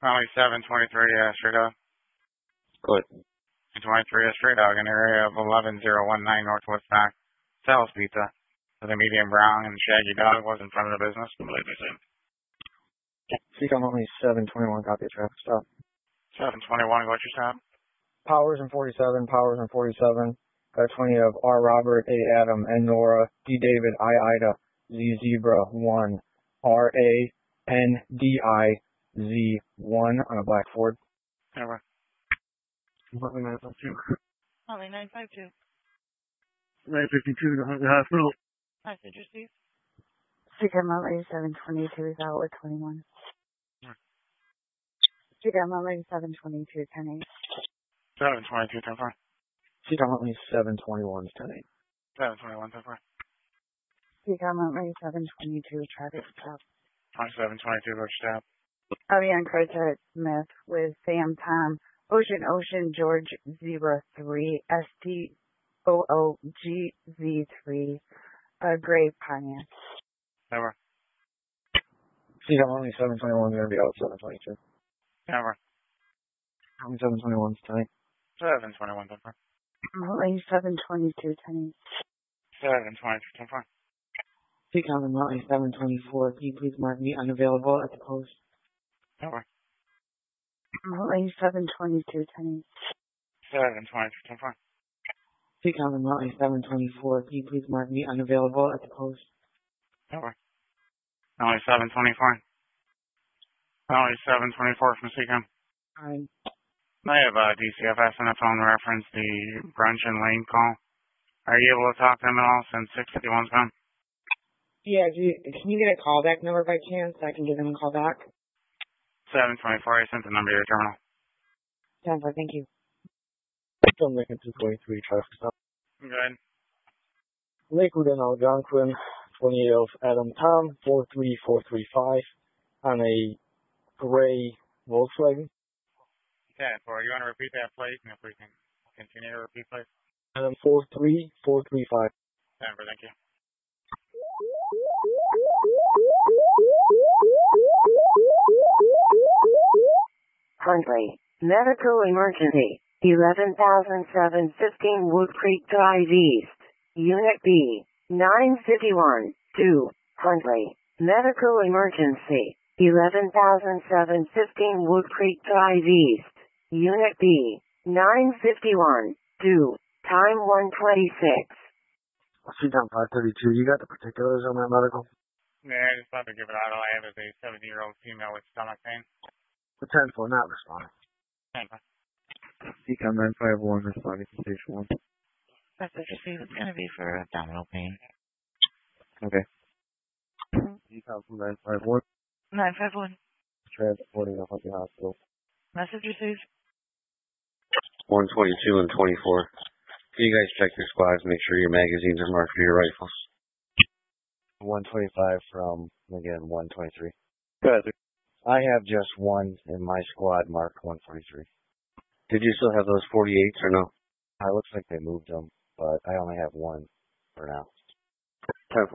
Only 723 straight dog. Good. 23 straight dog in the area of 11019 Northwest Dock. Sal's Pizza. With a medium brown and shaggy dog was in front of the business. Completely safe. Seacom only 721, copy of traffic stop. 721, what's your stop? Powers and 47, Powers and 47. Got 20 of R. Robert, A. Adam, N. Nora, D. David, I. Ida, Z. Zebra, 1. R. A. N. D. I. Z. 1 on a black Ford. Never. Huntley 952. Huntley 952. 952 to Huntley Hospital. Message received. Seacom Huntley 722 is out with 21. Seacom Huntley 722, 10-8. 722, 10-4. Seacom Huntley 721 is 10-8. 721, 10-4. Seacom Huntley 722, traffic stop. 722, what's your stop? Avian Crowther Smith with Sam Tom, Ocean George 03, STOOGZ3, Gray Pioneer. Never. Seacom Huntley 721 is going to be out 722. Never. Huntley 721 is 10-8. 721, 10-4. Huntley 722, 10-8. 722, 10-4. Seacom Huntley 724, can you please mark me unavailable at the post? Never. Huntley 722, 10-8. 722, 10-4. Seacom Huntley 724, can you please mark me unavailable at the post? Never. Only 724. Only 724 from Seacom. Alright. I have DCFS on the phone reference the brunch and lane call. Are you able to talk to them at all since 651's gone? Yeah, can you get a callback number by chance so I can give them a call back? 724, I sent the number to your terminal. 10-4, thank you. From Lincoln 223, traffic stop. Good. Lakewood and Algonquin, 28 of Adam Tom, 43435, on a gray Volkswagen. 10-4, you want to repeat that, please? And if we can continue to repeat, please. Adam 43435. 10-4, thank you. Huntley, medical emergency, 11,715 Wood Creek Drive East, Unit B, 951, 2, Huntley, medical emergency, 11,715 Wood Creek Drive East, Unit B, 951, 2, time 126. Seacom 532, you got the particulars on that medical? Yeah, I just about to give it out. All I have is a 70-year-old female with stomach pain. The 10-4 not responding. 10-4. Seacom 951 responding to station 1. Message received. It's going to be for abdominal pain. Okay. Seacom 951. 951. Transporting to Huntley Hospital. Message received. 122 and 24. Can you guys check your squads, make sure your magazines are marked for your rifles? 125 from, again, 123. Good. I have just one in my squad marked 143. Did you still have those 48s or no? It looks like they moved them, but I only have one for now. 10-4.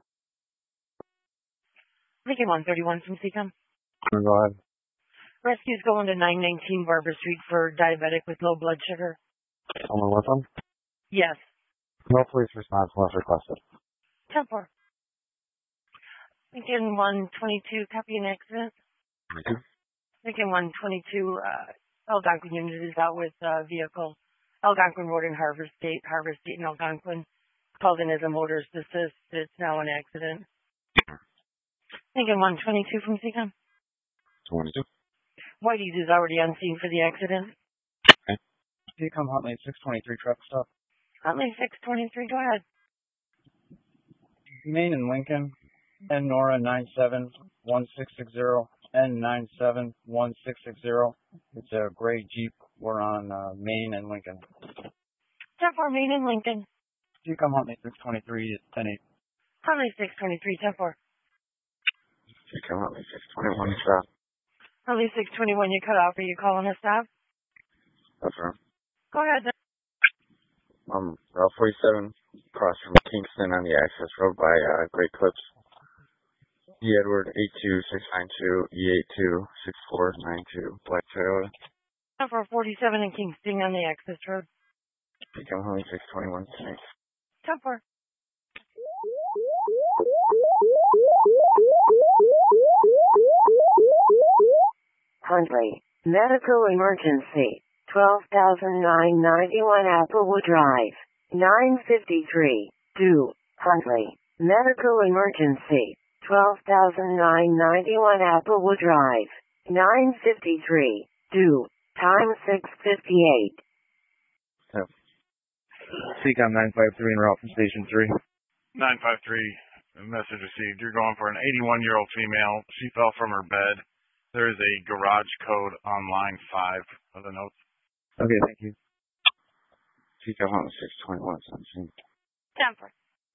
Lincoln 131 from Seacom. Go ahead. Rescue's going to 919 Barber Street for diabetic with low blood sugar. Someone with them? Yes. No police response unless requested. 10-4. Lincoln 122, copy an accident. Lincoln 122, Algonquin unit is out with vehicle. Algonquin Road in Harbor State and Algonquin. Called in as a motorist assist. It's now an accident. Lincoln 122 from Seacom. 22. Whitey's is already on scene for the accident. Okay. Seacom Huntley 623 truck stop. Huntley 623, go ahead. Main and Lincoln, N. Nora 971660, N971660. It's a gray Jeep. We're on Main and Lincoln. 10-4, Main and Lincoln. Seacom Huntley 623 is 10-8. Huntley 623, 10-4. Seacom Huntley 621 stop. Huntley 621, you cut off. Are you calling us stop? That's right. Go ahead. Route 47, across from Kingston on the access road by Great Clips. E. Edward 82692 E826492 Black Toyota. 10-4, 47 in Kingston on the access road. Become Honey 621 tonight. 10-4. Huntley, medical emergency, 12,991 Applewood Drive, 953, do, Huntley, medical emergency, 12,991 Applewood Drive, 953, do, time 6:58. CCOM 953 en route from Station 3. 953, message received. You're going for an 81-year-old female. She fell from her bed. There is a garage code on line 5 of the notes. Okay, thank you. Become Honey 621 17. 10-4.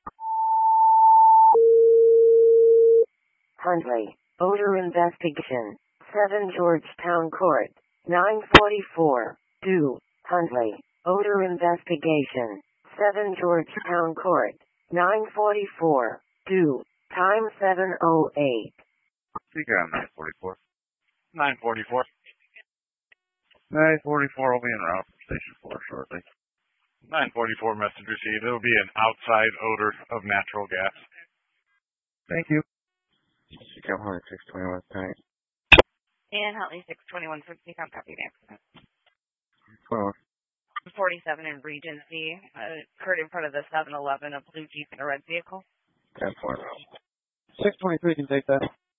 Huntley, odor investigation, 7 Georgetown Court, 944, do, Huntley, odor investigation, 7 Georgetown Court, 944, do, time 7:08. CCOM 944. 944. 944 will be en route from Station 4 shortly. 944 message received. It will be an outside odor of natural gas. Thank you. Become Honey 621 tonight. And Huntley 621 from CCOM, copy the accident. 21. 47 in Regency, occurred in front of the 7-Eleven, a blue Jeep and a red vehicle. 10-4. 623 can take that.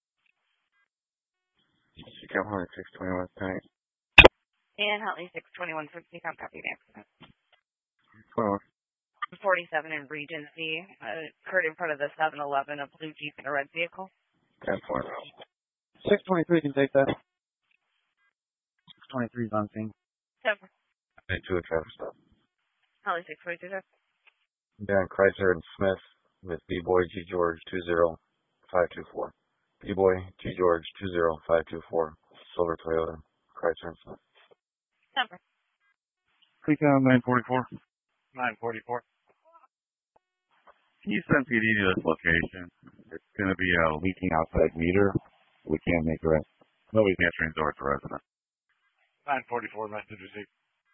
Become Honey 621 tonight. And Huntley 621 from CCOM, copy the accident. 21. 47 in Regency, occurred in front of the 7-Eleven, a blue Jeep and a red vehicle. 10-4. 623 can take that. 623 is on scene. 10-4. To a traffic stop. Huntley 622, sir. Dan Chrysler and Smith with B-Boy G. George 20524. B-Boy G. George 20524. Silver Toyota. Chrysler and Smith. 10-4. CCOM 944. 944. Can you send PD to this location? It's going to be a leaking outside meter. We can't make it. Nobody's answering the door to resident. 944 message received.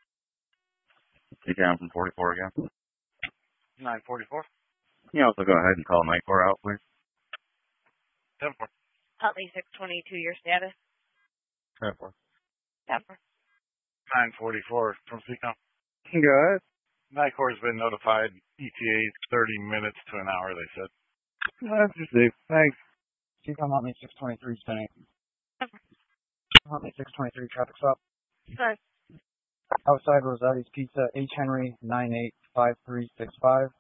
CCOM from 44 again. 944. Can you also go ahead and call Nightcore out, please? 10-4. Huntley 622, your status. 10-4. 10-4. 944 from CCOM. Go ahead. Nightcore has been notified. ETA 30 minutes to an hour, they said. That's received. Thanks. CCOM Huntley 623 tonight. Huntley 623 traffic stop. Good. Outside Rosati's Pizza, H. Henry 985365,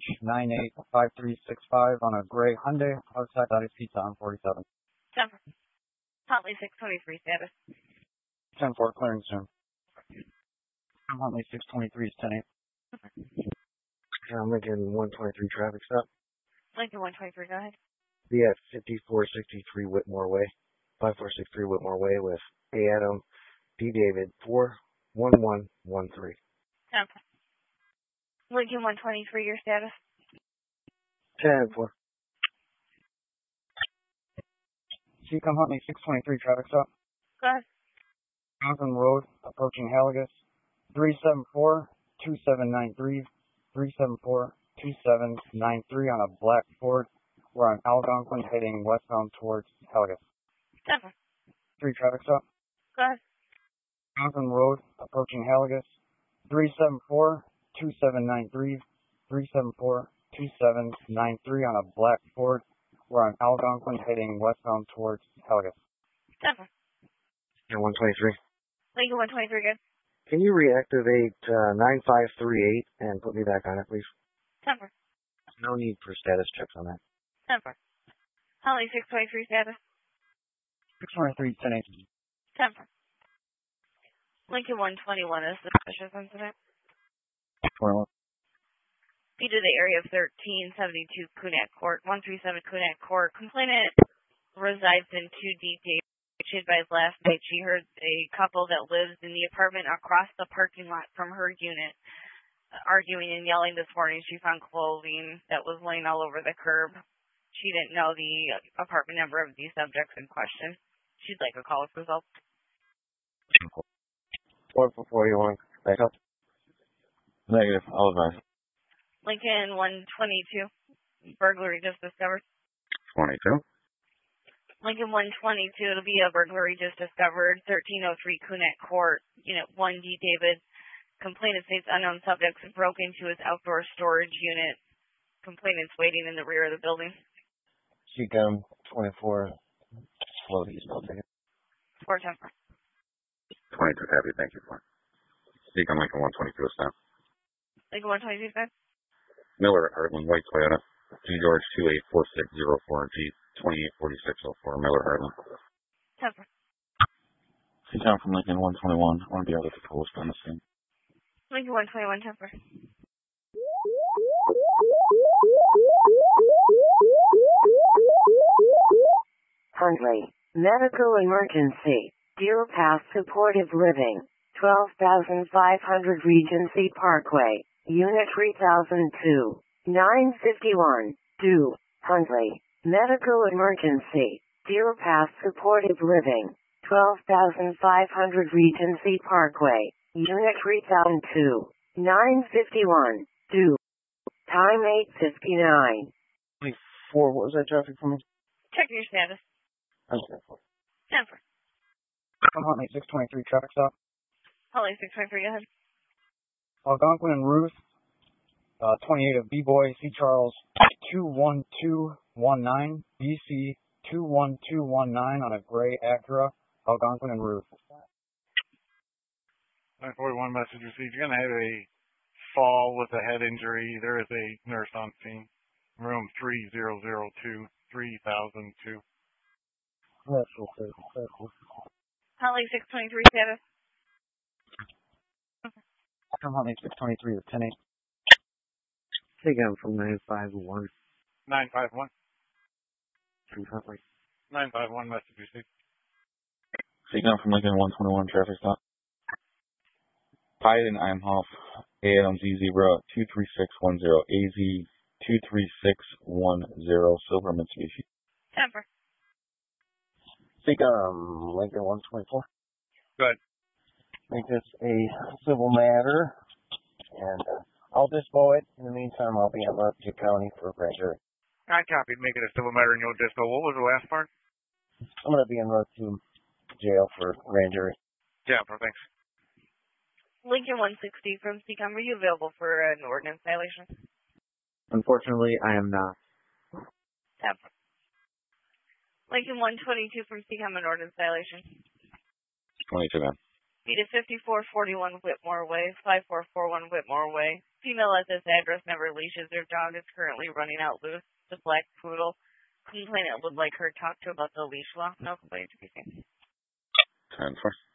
H985365 on a gray Hyundai outside Rosati's Pizza on 47. 10-4. Huntley 623 status. 10-4 clearing soon. Huntley 623 is 10-8. Lincoln 123 traffic stop. Lincoln 123, go ahead. Be at 5463 Whitmore Way, 5463 Whitmore Way with A. Adam, D. David 41113. 10-4. Lincoln 123, your status. 10-4. CCOM Huntley 623 traffic stop. Go ahead. Johnson Road, approaching Haligus, 374-2793, 374-2793 on a black Ford. We're on Algonquin heading westbound towards Haligus. 10-4. 3 traffic stop. Go ahead. Johnson Road, approaching Haligus, 374-2793, 374-2793 on a black Ford. We're on Algonquin heading westbound towards Haligus. 10-4. 123. Lincoln 123, good. Can you reactivate 9538 and put me back on it, please? 10-4. No need for status checks on that. 10-4. Huntley 623 status. 623, 10-8. 10-4. Lincoln 121 is suspicious incident. 21. Be to the area of 1372 Kunak Court, 137 Kunak Court. Complainant resides in 2D. She advised last night she heard a couple that lives in the apartment across the parking lot from her unit arguing and yelling this morning. She found clothing that was laying all over the curb. She didn't know the apartment number of the subjects in question. She'd like a call with results. 441. Backup. Negative. I'll advise. Lincoln 122. Burglary just discovered. 22. Lincoln 122. It'll be a burglary just discovered. 1303 Kunek Court. Unit 1D David. Complainant states unknown subjects broke into his outdoor storage unit. Complainant's waiting in the rear of the building. Seacom 24. Slow east. I'll take it. 410. 22 copy. Thank you for. Seacom Lincoln 122 is down. Lincoln 122 5. Miller Heartland White Toyota. G George 284604 G 284604 Miller Heartland. 10. Seacom from Lincoln 121. I want to be able to get the post on the scene. Lincoln 121 10. Huntley, medical emergency, Deer Path Supportive Living, 12,500 Regency Parkway, Unit 3002, 951, 2, Huntley, medical emergency, Deer Path Supportive Living, 12,500 Regency Parkway, Unit 3002, 951, 2, time 8:59. 4. What was that traffic for me? Checking your status. Okay. 10. Huntley 623 traffic stop. Holly 623. Go ahead. Algonquin and Ruth. 28 of B-Boy, C. Charles 21219, BC 21219 on a gray Acura, Algonquin and Ruth. 941 message received. You're going to have a fall with a head injury. There is a nurse on scene. Room 3002, 3002. That's okay. Holly 623 status. Huntley 623 with 10-8. Seacom from 951. 951. Huntley. 951 message received. Seacom from Lincoln 121 traffic stop. Biden Imhoff, AMZ Zebra 23610, AZ 23610, Silver Mitsubishi. 10. Seacom Lincoln 124. Good. Make this a civil matter, and I'll dispo it. In the meantime, I'll be at Rutherford County for a grand jury. I copied. Make it a civil matter and you'll dispo. What was the last part? I'm going to be in Rutherford jail for grand jury. Yeah, thanks. Lincoln 160 from Seacom. Are you available for an ordinance violation? Unfortunately, I am not. 10. Lincoln 122 from Seacom, an ordinance violation. 22 then. Feet at 5441 Whitmore Way, 5441 Whitmore Way. Female at this address never leashes their dog. Is currently running out loose. The black poodle. Complainant would like her talked to about the leash law. No complaint to be seen. 10-4.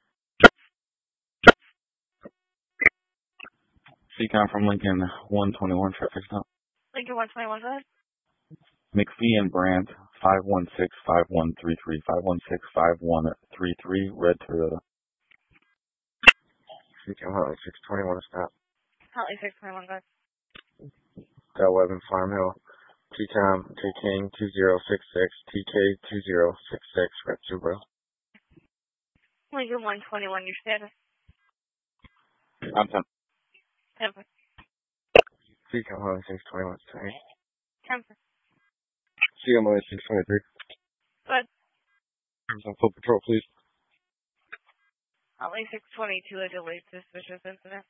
Seacom from Lincoln 121 traffic stop. Lincoln 121, go ahead. McPhee and Brandt 516-5133, 516-5133, red Toyota. Seacom Huntley 621 stop. Huntley 621, go ahead. Del Webb and Farm Hill. T-Tom, T-King 2066, TK2066, red Subaru. Lincoln 121, your status. I'm 10. 10. Seacom Huntley 621, sorry. 10. Seacom Huntley 623. Go ahead. On full patrol, please. Huntley 622, a delayed suspicious incident.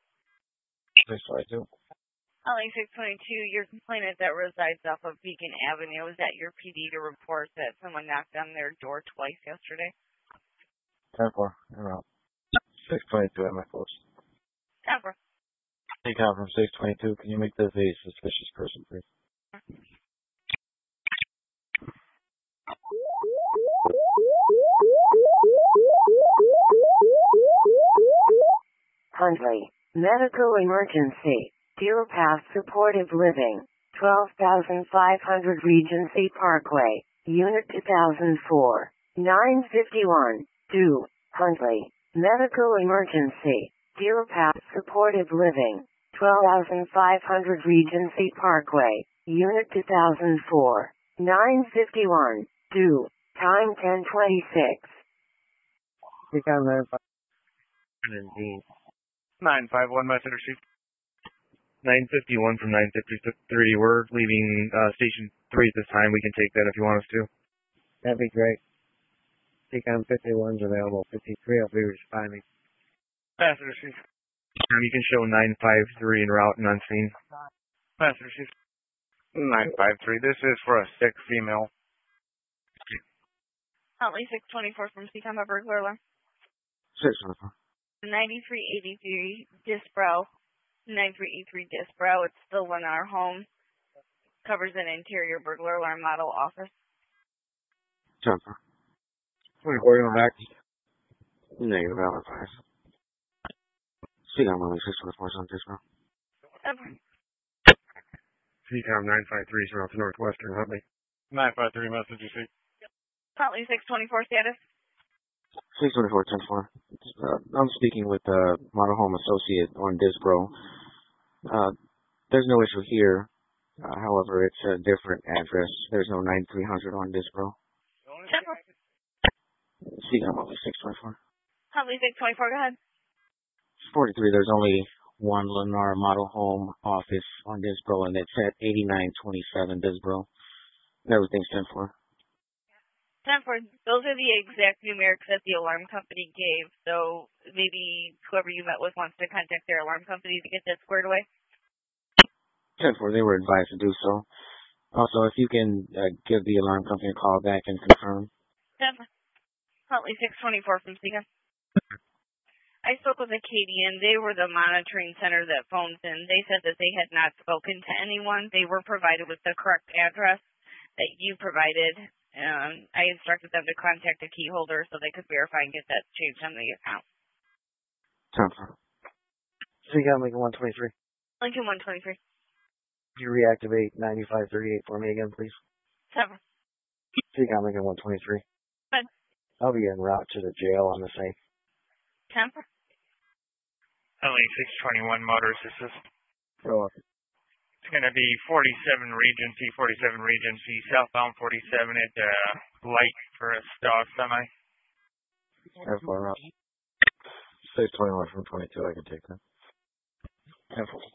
622. Huntley 622, your complainant that resides off of Beacon Avenue is at your PD to report that someone knocked on their door twice yesterday. 10-4, you're out. 622 at my post. 10. Seacom from 622, can you make this a suspicious person, please? Huntley, medical emergency, Deer Path Supportive Living, 12,500 Regency Parkway, Unit 2004, 951, 2, Huntley, medical emergency, Deer Path Supportive Living, 12,500 Regency Parkway, Unit 2004, 9:51. 2. Time 10:26. Recon 951 message received. 951 from 953. We're leaving station 3 at this time. We can take that if you want us to. That'd be great. Recon 51's available. 53 will be responding. Message received. You can show 953 en route and on scene. Message received. 953. This is for a sick female. Huntley 624 from CCOM, a burglar alarm. 624. 9383 Disbro. 9383 Disbro. It's still in our home. Covers an interior burglar alarm model office. 10-4. 24 on back. Negative Alpha 5. CCOM only 624 on Disbro. CCOM 953 is around to Northwestern Huntley. 953 message received. Huntley 624 status. 624 10-4. I'm speaking with Model Home Associate on Disbro. There's no issue here. However, it's a different address. There's no 9300 on Disbro. 10-4. CCOM only 624. Huntley 624, go ahead. 43. There's only one Lennar Model Home office on Disbro, and it's at 8927 Disbro. Everything's 10-4. 10-4. Those are the exact numerics that the alarm company gave, so maybe whoever you met with wants to contact their alarm company to get that squared away. 10-4. They were advised to do so. Also, if you can give the alarm company a call back and confirm. 10-4. Huntley 624 from CCOM. I spoke with Acadian. They were the monitoring center that phones in. They said that they had not spoken to anyone. They were provided with the correct address that you provided. I instructed them to contact a key holder so they could verify and get that changed on the account. 10-4. CCOM Lincoln 123. Lincoln 123. You reactivate 9538 for me again, please. 10-4. CCOM Lincoln 123. Good. I'll be en route to the jail on the same. 10-4. Huntley 621 Motor Assist. Go on. It's going to be 47 Regency, southbound 47 at light for a star semi. F4 route. 621 from 22, I can take that. F4.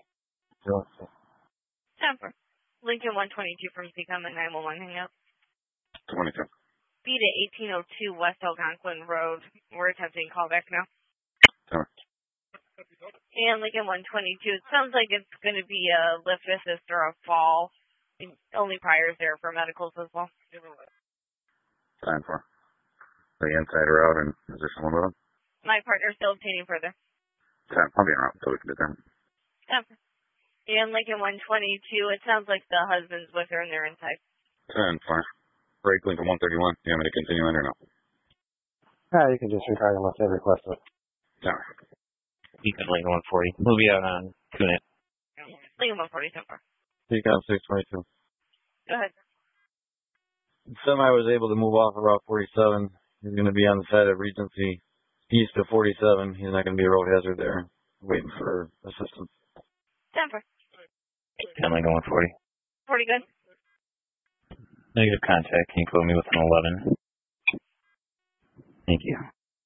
10-4. Lincoln 122 from CCOM at 911 hangout. 22. Be to 1802 West Algonquin Road. We're attempting callback now. Sorry. And Lincoln 122, it sounds like it's going to be a lift assist or a fall. Only priors there for medicals as well. 10-4. The inside route, and is there someone with them? My partner's still obtaining further. 10. I'll be en route until we can do that. 10. And Lincoln 122, it sounds like the husband's with her and they're inside. 10-4. Break Lincoln 131. Do you want me to continue in or no? You can just retire unless they request it. No. Beacon Lincoln 140. We'll be out on Kunet. Lincoln 140 so far. CCOM 622. Go ahead. Semi was able to move off of Route 47. He's going to be on the side of Regency east of 47. He's not going to be a road hazard there. Waiting for assistance. 10-4. Beacon Lincoln 140. 40 good. Negative contact. Can you quote me with an 11? Thank you.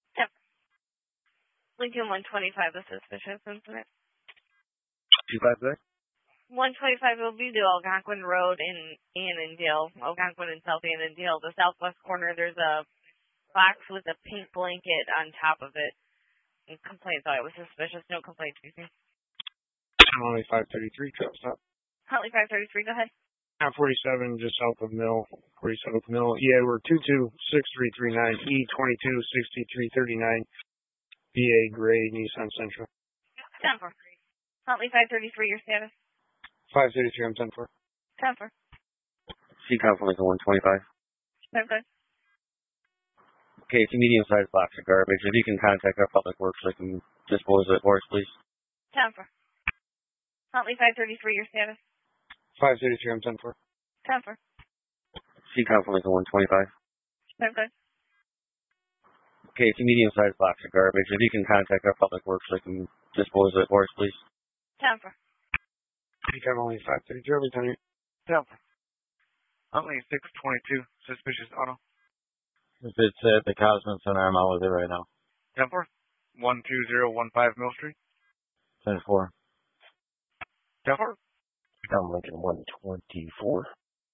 Lincoln 125, a suspicious incident. 256? 125 will be the Algonquin Road in Annandale, Algonquin and South Annandale. The southwest corner, there's a box with a pink blanket on top of it. And complaint thought it was suspicious. No complaints. Huntley 533, truck stop. Huntley 533, go ahead. 47 just south of Mill, 47th Mill. Yeah, we're 226339 E226339. BA Gray, Nissan Sentra. 10-4. Huntley 533, your status? 533, I'm 10-4. 10-4. CCOM Lincoln 125. Okay. Okay, it's a medium-sized box of garbage. If you can contact our public works, they can dispose of it for us, please. 10-4. Huntley 533, your status? 533, I'm 10-4. 10-4. CCOM Lincoln 125. Okay. Okay, it's a medium-sized box of garbage. If you can contact our public works, they can dispose of it for us, please. 10-4. CCOM only 533, every time. 10-4. Huntley 622, suspicious auto. If it's at the Cosmin Center, I'm out with it right now. 10-4. 12015 Mill Street. 10-4. 10-4. I'm Lincoln 124.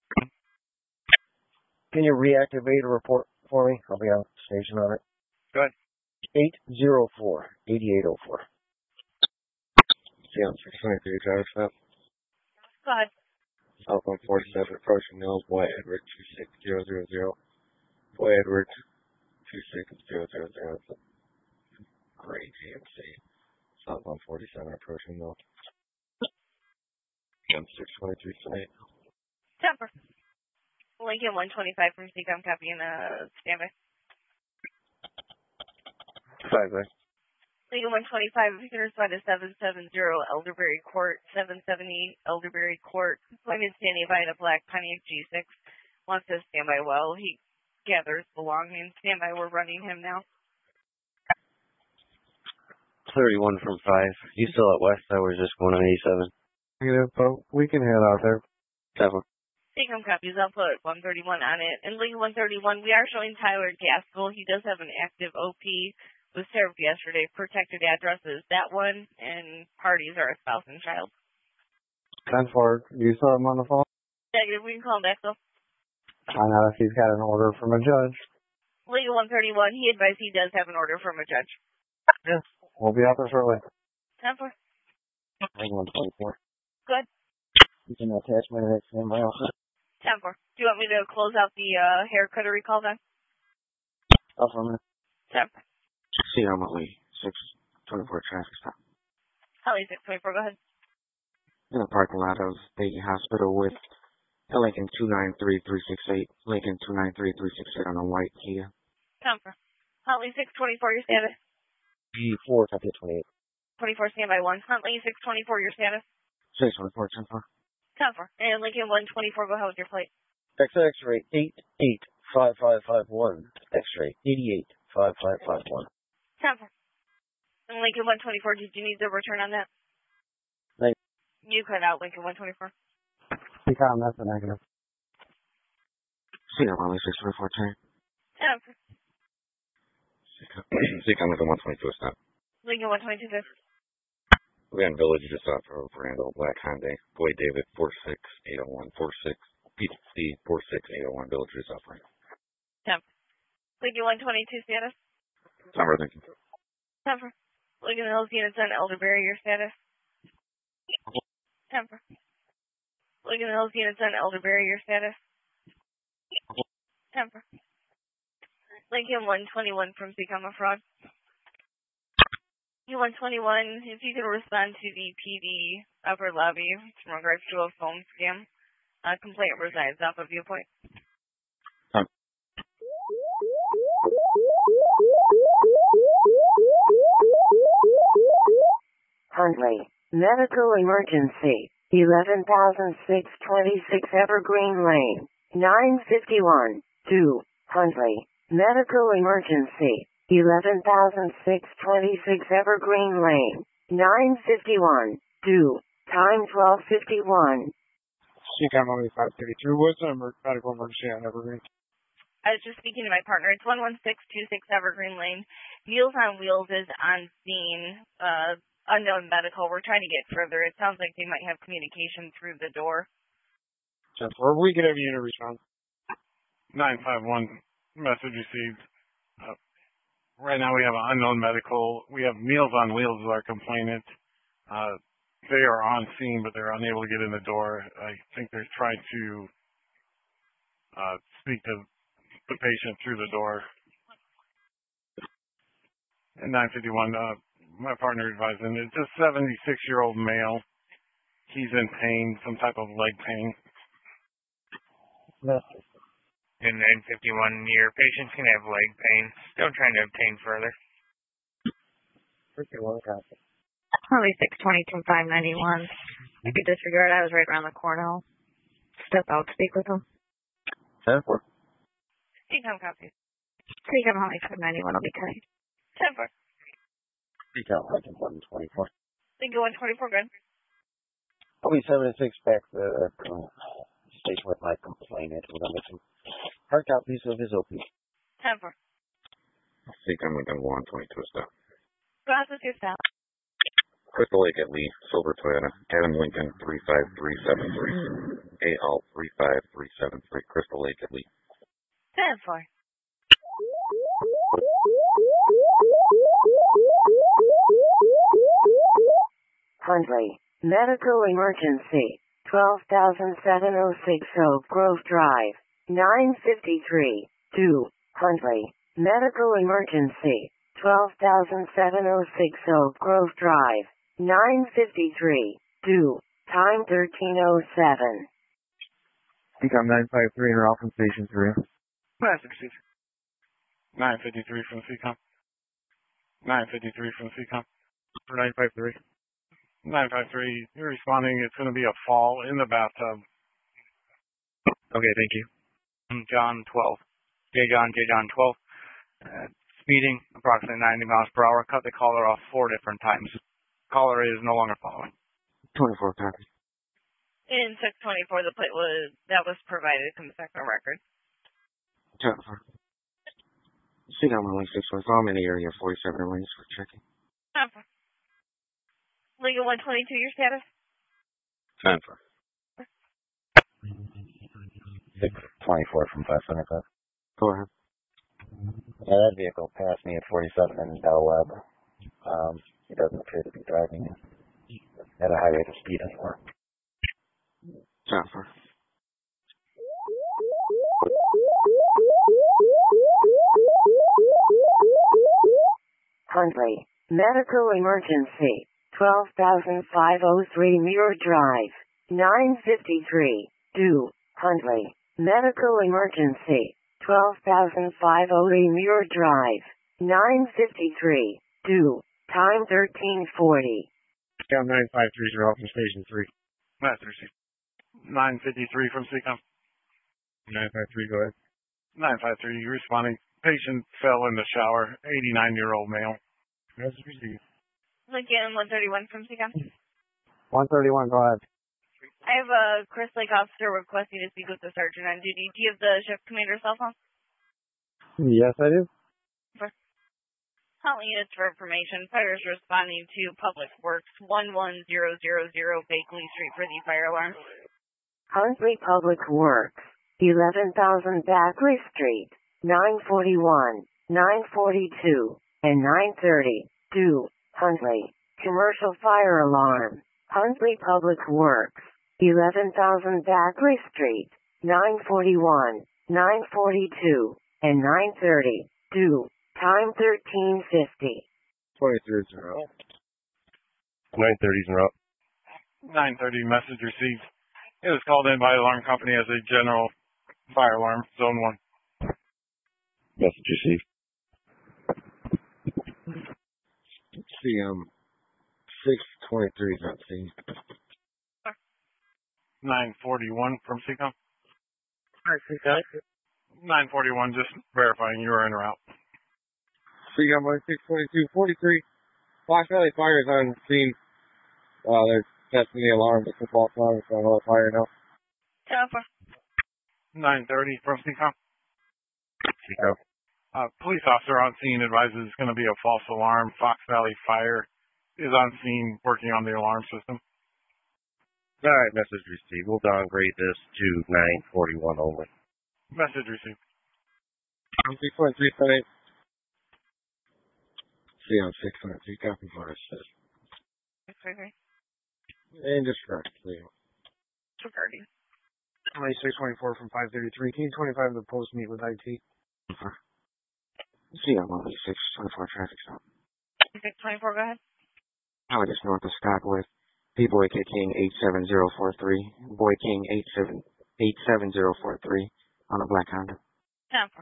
Can you reactivate a report for me? I'll be on station on it. Go ahead. 804-8804. CM 623 driver stop. Go ahead. Southbound 47 approaching Mills, Boy Edward 26000. Boy Edward 26000. Great GMC. Southbound 47 approaching Mills. CM 623 tonight. Temper. Lincoln 125 from Seacom, copy in standby. 5 guys. Lincoln 125, if you can respond to 770 Elderberry Court, 770 Elderberry Court. I'm in standing by in a black Pontiac G6. Wants to standby while he gathers belongings. Standby, we're running him now. 31 from 5. You still at West? I was just going on 87. Negative, but we can head out there. 7. Seacom copies, I'll put 131 on it. And Lincoln 131, we are showing Tyler Gaskell. He does have an active OP. Was served yesterday. Protected addresses, that one, and parties are a spouse and child. 10-4. You saw him on the phone? Negative, we can call him back though. Find out if he's got an order from a judge. Legal 131, he advised he does have an order from a judge. Yes. We'll be out there shortly. 10-4. Legal 124. Good. You can attach my next name, my office. 10-4. Do you want me to close out the haircutter recall then? Off a minute. 10-4. See you on Lee. 624 traffic stop. Holly 624, go ahead. In the parking lot of Beatty Hospital with Lincoln 293368. Lincoln 293368 on a white Kia. 10-4. Holly 624, your status. G4, copy 28. 24, standby 1. Huntley 624, your status. 624, 10-4. 10-4. And Lincoln 124, go ahead with your plate. X-ray 885551. X-ray 885551. 10-4. And Lincoln 124, did you need the return on that? Thanks. You cut out Lincoln 124. Become, that's a negative. See you on Lee 624 10. 10-4. See you on the 122 stop. Lincoln 122, good. We got Village just off of Randall, Black Hyundai. Boy David 46801. 46 46801. Village just off Randall. 10-4. Lincoln 122, status. Number, thank you. 10-4. Lincoln Hills units on Elderberry, your status. 10-4. Lincoln Hills units on Elderberry, your status. 10-4. Lincoln 121 from Become a Fraud. 121, if you could respond to the PD upper lobby in regards to a phone scam. Complaint resides off of Viewpoint. Huntley, medical emergency, 11,626 Evergreen Lane, 951, 2, Huntley, medical emergency, 11,626 Evergreen Lane, 951, 2, time 12:51. Seacom only 532. What's the medical emergency on Evergreen? I was just speaking to my partner. It's 11626 Evergreen Lane. Meals on Wheels is on scene. Unknown medical. We're trying to get further. It sounds like they might have communication through the door. Or we could have a unit response. 951 message received. Right now we have an unknown medical. We have Meals on Wheels as our complainant. They are on scene, but they're unable to get in the door. I think they're trying to speak to the patient through the door. And 951, my partner advised him, it's a 76-year-old male. He's in pain, some type of leg pain. In 951, your patients can have leg pain. Still trying to obtain further. 51 copy. Only 622 591. I could disregard. I was right around the corner. I'll step out, speak with him. 10-4. Seacom copies. Seacom only 591 will be cut. 10-4. Seacom Lincoln 124. Lincoln 124, good. I'll be 7 and 6 back to conversation with my complainant. We're going to make some hard copies of his OP. 10-4. Seacom Lincoln 122 stop. Process your stop. Crystal Lake at Lee, Silver Toyota, Adam Lincoln 35373. AL 35373. Crystal Lake at Lee. 10-4. Hundley, medical emergency, 12,706 Oak Grove Drive, 953, 2, Hundley, medical emergency, 12,706 Oak Grove Drive, 953, 2, time 1307. Seacom 953 and route from Station 3. Message received. 953 from CCOM. 953 from CCOM. 953. 953, you're responding. It's going to be a fall in the bathtub. Okay, thank you. John 12. J. John 12. Speeding approximately 90 miles per hour. Cut the caller off 4 different times. Caller is no longer following. 24 copy. In 624, the plate was provided comes back on record. 10-4. Seacom 164. I'm in the area 47 lanes for checking. 10-4. Legal 122, your status? 10-4. 624 from 575. Go ahead. Yeah, that vehicle passed me at 47 in Del Webb. He doesn't appear to be driving at a high rate of speed anymore. 10-4. Hundley, medical emergency, 12,503 Muir Drive, 953, 2, Hundley, medical emergency, 12,503 Muir Drive, 953, 2, time 1340. Seacom 953 is route from Station 3. Message received. 953 from CCOM. 953, go ahead. 953, you're responding. Patient fell in the shower. 89-year-old male. Message received. Lincoln 131 from CCOM. 131, go ahead. I have a Chris Lake officer requesting to speak with the sergeant on duty. Do you have the shift commander's cell phone? Yes, I do. Calling units for information. Fire is responding to Public Works 11000 Bakley Street for the fire alarm. Hundley Public Works, 11,000 Backley Street, 941, 942, and 930, 2, Hundley, commercial fire alarm. Hundley Public Works, 11,000 Backley Street, 941, 942, and 930, 2, time 1350. 23 is in route. 930 is in route. 930, message received. It was called in by alarm company as a general fire alarm, zone 1. Message received. CM 623 is on scene. 941 from CCOM. Alright, CCOM. 941, just verifying you are en route. Seacom 622, 43. Fox Valley Fire is on scene. They're testing the alarm. It's a false alarm. It's another fire now. 930 from CCOM. CCOM. Police officer on scene advises it's going to be a false alarm. Fox Valley Fire is on scene working on the alarm system. Alright, message received. We'll downgrade this to 941 only. Message received. 623, 78. CM 623, copy for us. And distract, please. Regarding. 624 from 533. Team 25 to post meet with IT. CM 624 traffic stop. 624, go ahead. I just north of Stockwood. B-Boy King 87043. Boy King 87043 on a black Honda. 10-4.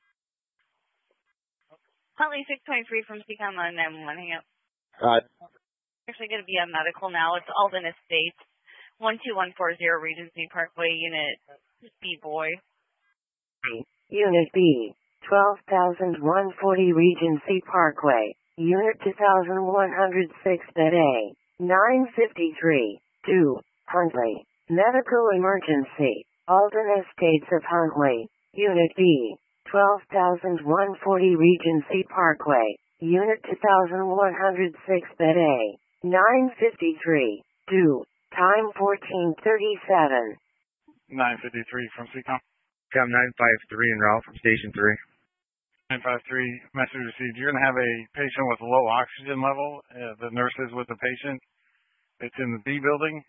Huntley 623 from CCOM on 911, hang up. Actually going to be a medical now. It's Alden Estates, 12140 Regency Parkway, Unit B-Boy. Unit B, 12,140 Regency Parkway, Unit 2106 Bed A, 953, 2, Huntley, medical emergency, Alden Estates of Huntley, Unit B, 12,140 Regency Parkway, Unit 2106 Bed A, 953, 2, time 14:37. 953 from CCOM. COM 953 en route from Station 3. 953, message received. You're going to have a patient with low oxygen level. The nurse is with the patient. It's in the B building.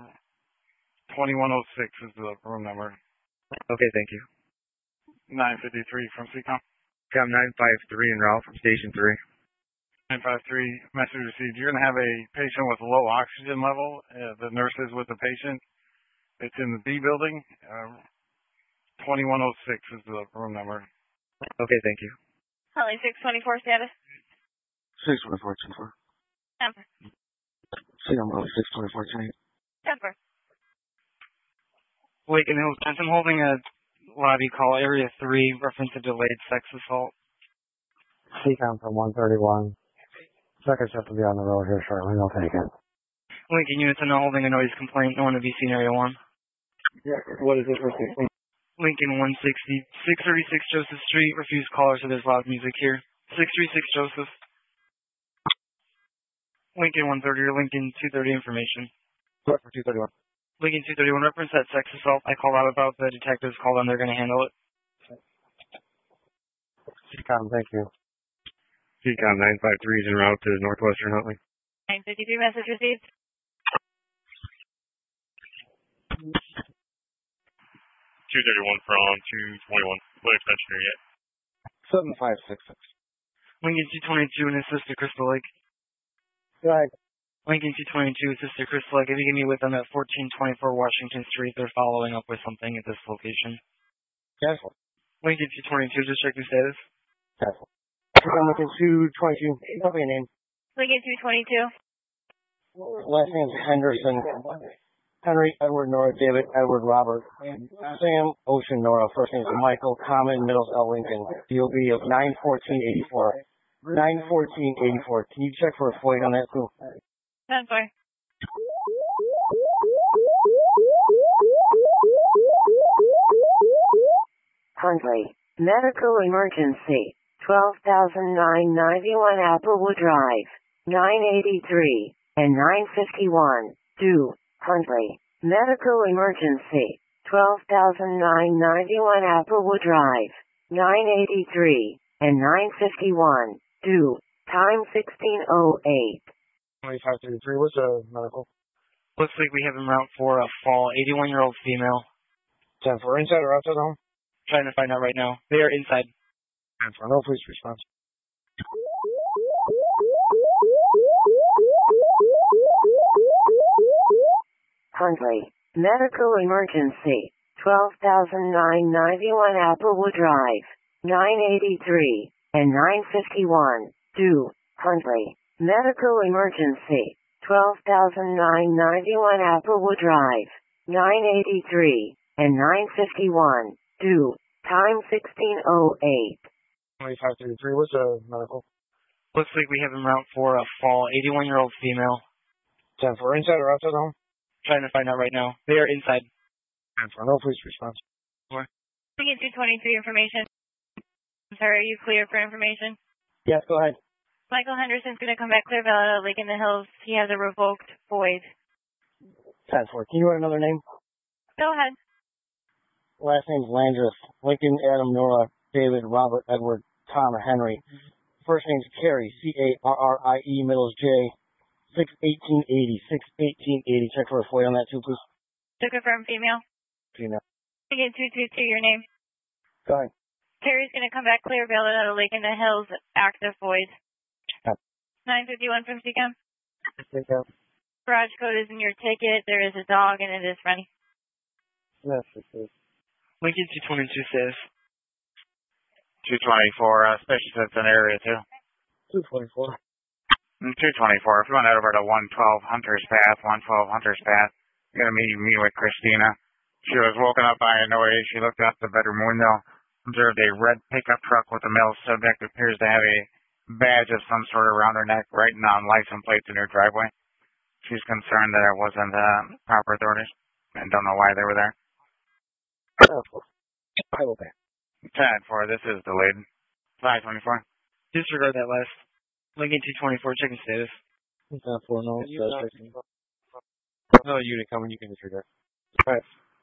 2106 is the room number. Okay, thank you. 953 from CCOM. COM 953 en route from Station 3. 953, message received. You're going to have a patient with low oxygen level. The nurse is with the patient. It's in the B building. 2106 is the room number. Okay, thank you. Huntley 624 status. 624-24. Temper. CCOM 624-10. Temper. Lincoln Hills, I'm holding a what I call Area 3 reference to delayed sex assault. CCOM from 131. Seconds have to be on the road here shortly. I'll take it. Lincoln units are not holding a noise complaint. No one to be seen Area 1. Yeah, what is it? Lincoln 160, 636 Joseph Street. Refuse caller, so there's loud music here. 636 Joseph. Lincoln 130 or Lincoln 230 information. What for 231? Lincoln 231, reference that sex assault I called out about. The detectives called and they're going to handle it. CCOM, thank you. CCOM 953 is en route to Northwestern Huntley. 953 message received. 231 from 221. What extension are you at? 7566. Lincoln 222 and his sister Crystal Lake. Go ahead. Lincoln 222 and sister Crystal Lake. If you can meet with them at 1424 Washington Street, they're following up with something at this location. Careful. Lincoln 222, just check your status. Careful. Lincoln 222. Tell me your name. Lincoln 222. Last name's Henderson. Henry, Edward, Nora, David, Edward, Robert, Sam, Ocean, Nora. First name is Michael, Common, Middles, L. Lincoln. DOB of 91484. 91484. Can you check for a FOID on that too? 10-4. Huntley, medical emergency, 12,991 Applewood Drive, 983 and 951, 2. Huntley, medical emergency, 12,991 Applewood Drive, 983 and 951, 2, time 16:08. 2533, what's the medical? Looks like we have en route for a fall 81-year-old female. 10-4, inside or outside the home? Trying to find out right now. They are inside. 10-4, no police response. Huntley, medical emergency, 12,991 Applewood Drive, 983 and 951, 2. Huntley, medical emergency, 12,991 Applewood Drive, 983 and 951, 2. Time 16:08. 2533, what's the medical? Looks like we have en route for a fall 81-year-old female. 10-4, inside or outside the home? Trying to find out right now. They are inside. 10-4, no police response. Lincoln 223 information. Sir, are you clear for information? Yes, go ahead. Michael Henderson's going to come back clear out of Lake in the Hills. He has a revoked void. 10-4, can you write another name? Go ahead. Last name's Landreth. Lincoln, Adam, Nora, David, Robert, Edward, Tom, Henry. First name's Carrie, C-A-R-R-I-E, middle's J, 61880, 61880. Check for a FOID on that too, please. To confirm female. Female. Lincoln 222, your name. Go ahead. Carrie's going to come back clear bailed out of Lake in the Hills, active void. 951 from CCOM. Garage code is in your ticket. There is a dog and it is running. Yes, it is. Lincoln 222 says. 224, especially since it's in area 2. 224. 224. If you want to head over to 112 Hunter's Path, 112 Hunter's Path, you're going to meet with Christina. She was woken up by a noise. She looked out the bedroom window, observed a red pickup truck with a male subject who appears to have a badge of some sort around her neck, writing on license plates in her driveway. She's concerned that it wasn't proper authorities and don't know why they were there. I will pay. 10-4, this is delayed. 524. Disregard that last. Lincoln 224, checking status. 10-4, no, suspect. Another unit coming, you can disregard. Alright.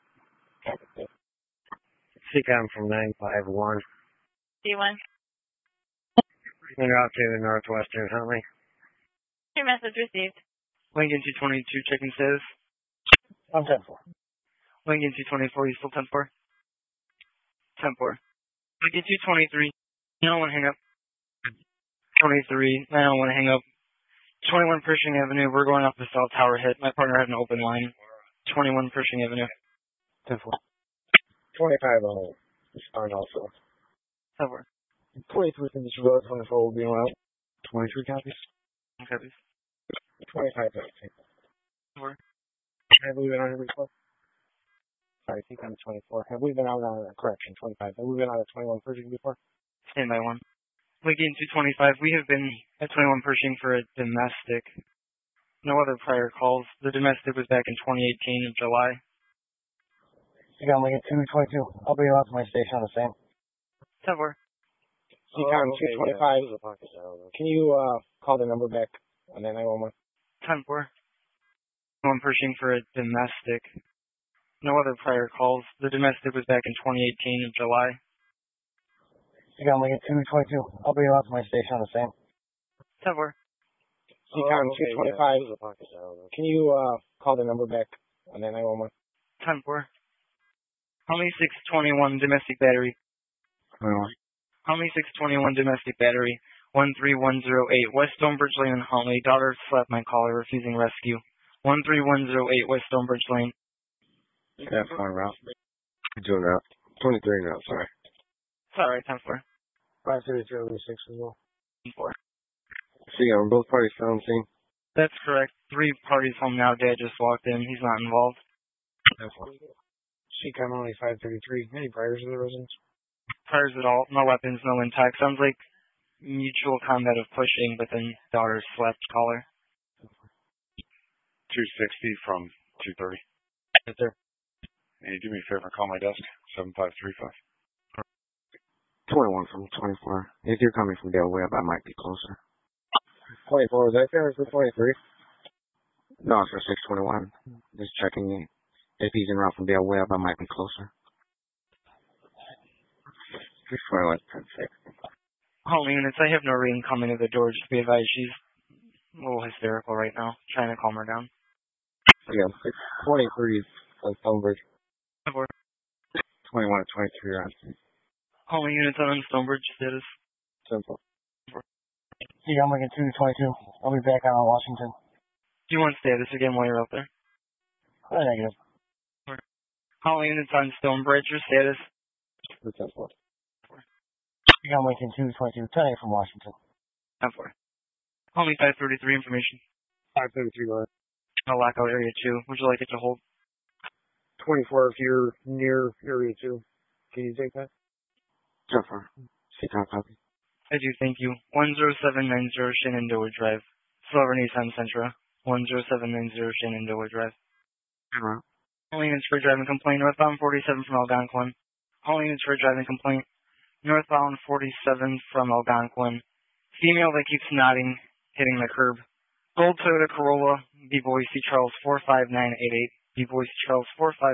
CCOM from 951. D1. And out to the northwestern Huntley. Your message received. Lincoln 222, checking status. I'm 10-4. Lincoln 224, you still 10-4? 10-4. Lincoln 223, I don't want to hang up. 23, I don't want to hang up. 21 Pershing Avenue, we're going off the South Tower hit. My partner had an open line. 21 Pershing Avenue. 10-4. 25 on respond also. 10-4. 23 from this road, 24 will be on out. 23 copies. Copies. 25 4. Have we been on here before? Sorry, I think I'm 24. Have we been out on correction, 25? Have we been out at 21 Pershing before? Stand by 1. Lincoln 225, we have been at 21 Pershing for a domestic. No other prior calls. The domestic was back in 2018 in July. You got Lincoln 222. I'll be out to my station on the same. 10-4. CCOM 225. Can you call the number back on that 911? 10-4. 21 Pershing for a domestic. No other prior calls. The domestic was back in 2018 in July. You got Lincoln 222. I'll be out to my station on the same. 10-4. CCOM 225. Can you call the number back on that 911? 10-4. Homie 621 domestic battery. Homie 621 domestic battery. 13108 West Stonebridge Lane in Huntley. Daughter slapped my caller, refusing rescue. 13108 West Stonebridge Lane. That's fine route. Doing route. 23 route, sorry. Sorry, 10-4. 533 as well. 4. See, are both parties still on scene? That's correct. 3 parties home now. Dad just walked in. He's not involved. CCOM only 533. Any priors to the residence? Priors at all. No weapons, no intact. Sounds like mutual combat of pushing, but then daughter slapped caller. 260 from 230. Yes, sir. And you do me a favor and call my desk, 7535. 21 from 24. If you're coming from Dale Webb, I might be closer. 24, was that fair? Or 23? No, it's for 621. Just checking in. If he's en route from Dale Webb, I might be closer. 621, 10-6. Home units, I have no reading coming to the door. Just be advised, she's a little hysterical right now. Trying to calm her down. Yeah, 623 is on Stonebridge. 4. 21 to 23 on. Home units on Stonebridge status. 10-4. Yeah, I'm Lincoln 222. I'll be back on Washington. Do you want status again while you're out there? Negative. Home units on Stonebridge, your status. 10-4. Yeah, I'm Lincoln 222. 10-8 from Washington. 10-4. Homie 533 information. 533, go ahead. No lockout area 2. Would you like it to hold? 24 if you're near area 2. Can you take that? 10-4. CCOM copy. I do, thank you. 10790 Shenandoah Drive. Silver Nissan Sentra. 10790 Shenandoah Drive. Only units for driving complaint. Northbound 47 from Algonquin. Only units for driving complaint. Northbound 47 from Algonquin. Female that keeps nodding, hitting the curb. Gold Toyota Corolla. B. Boise Charles 45988. B. Boise Charles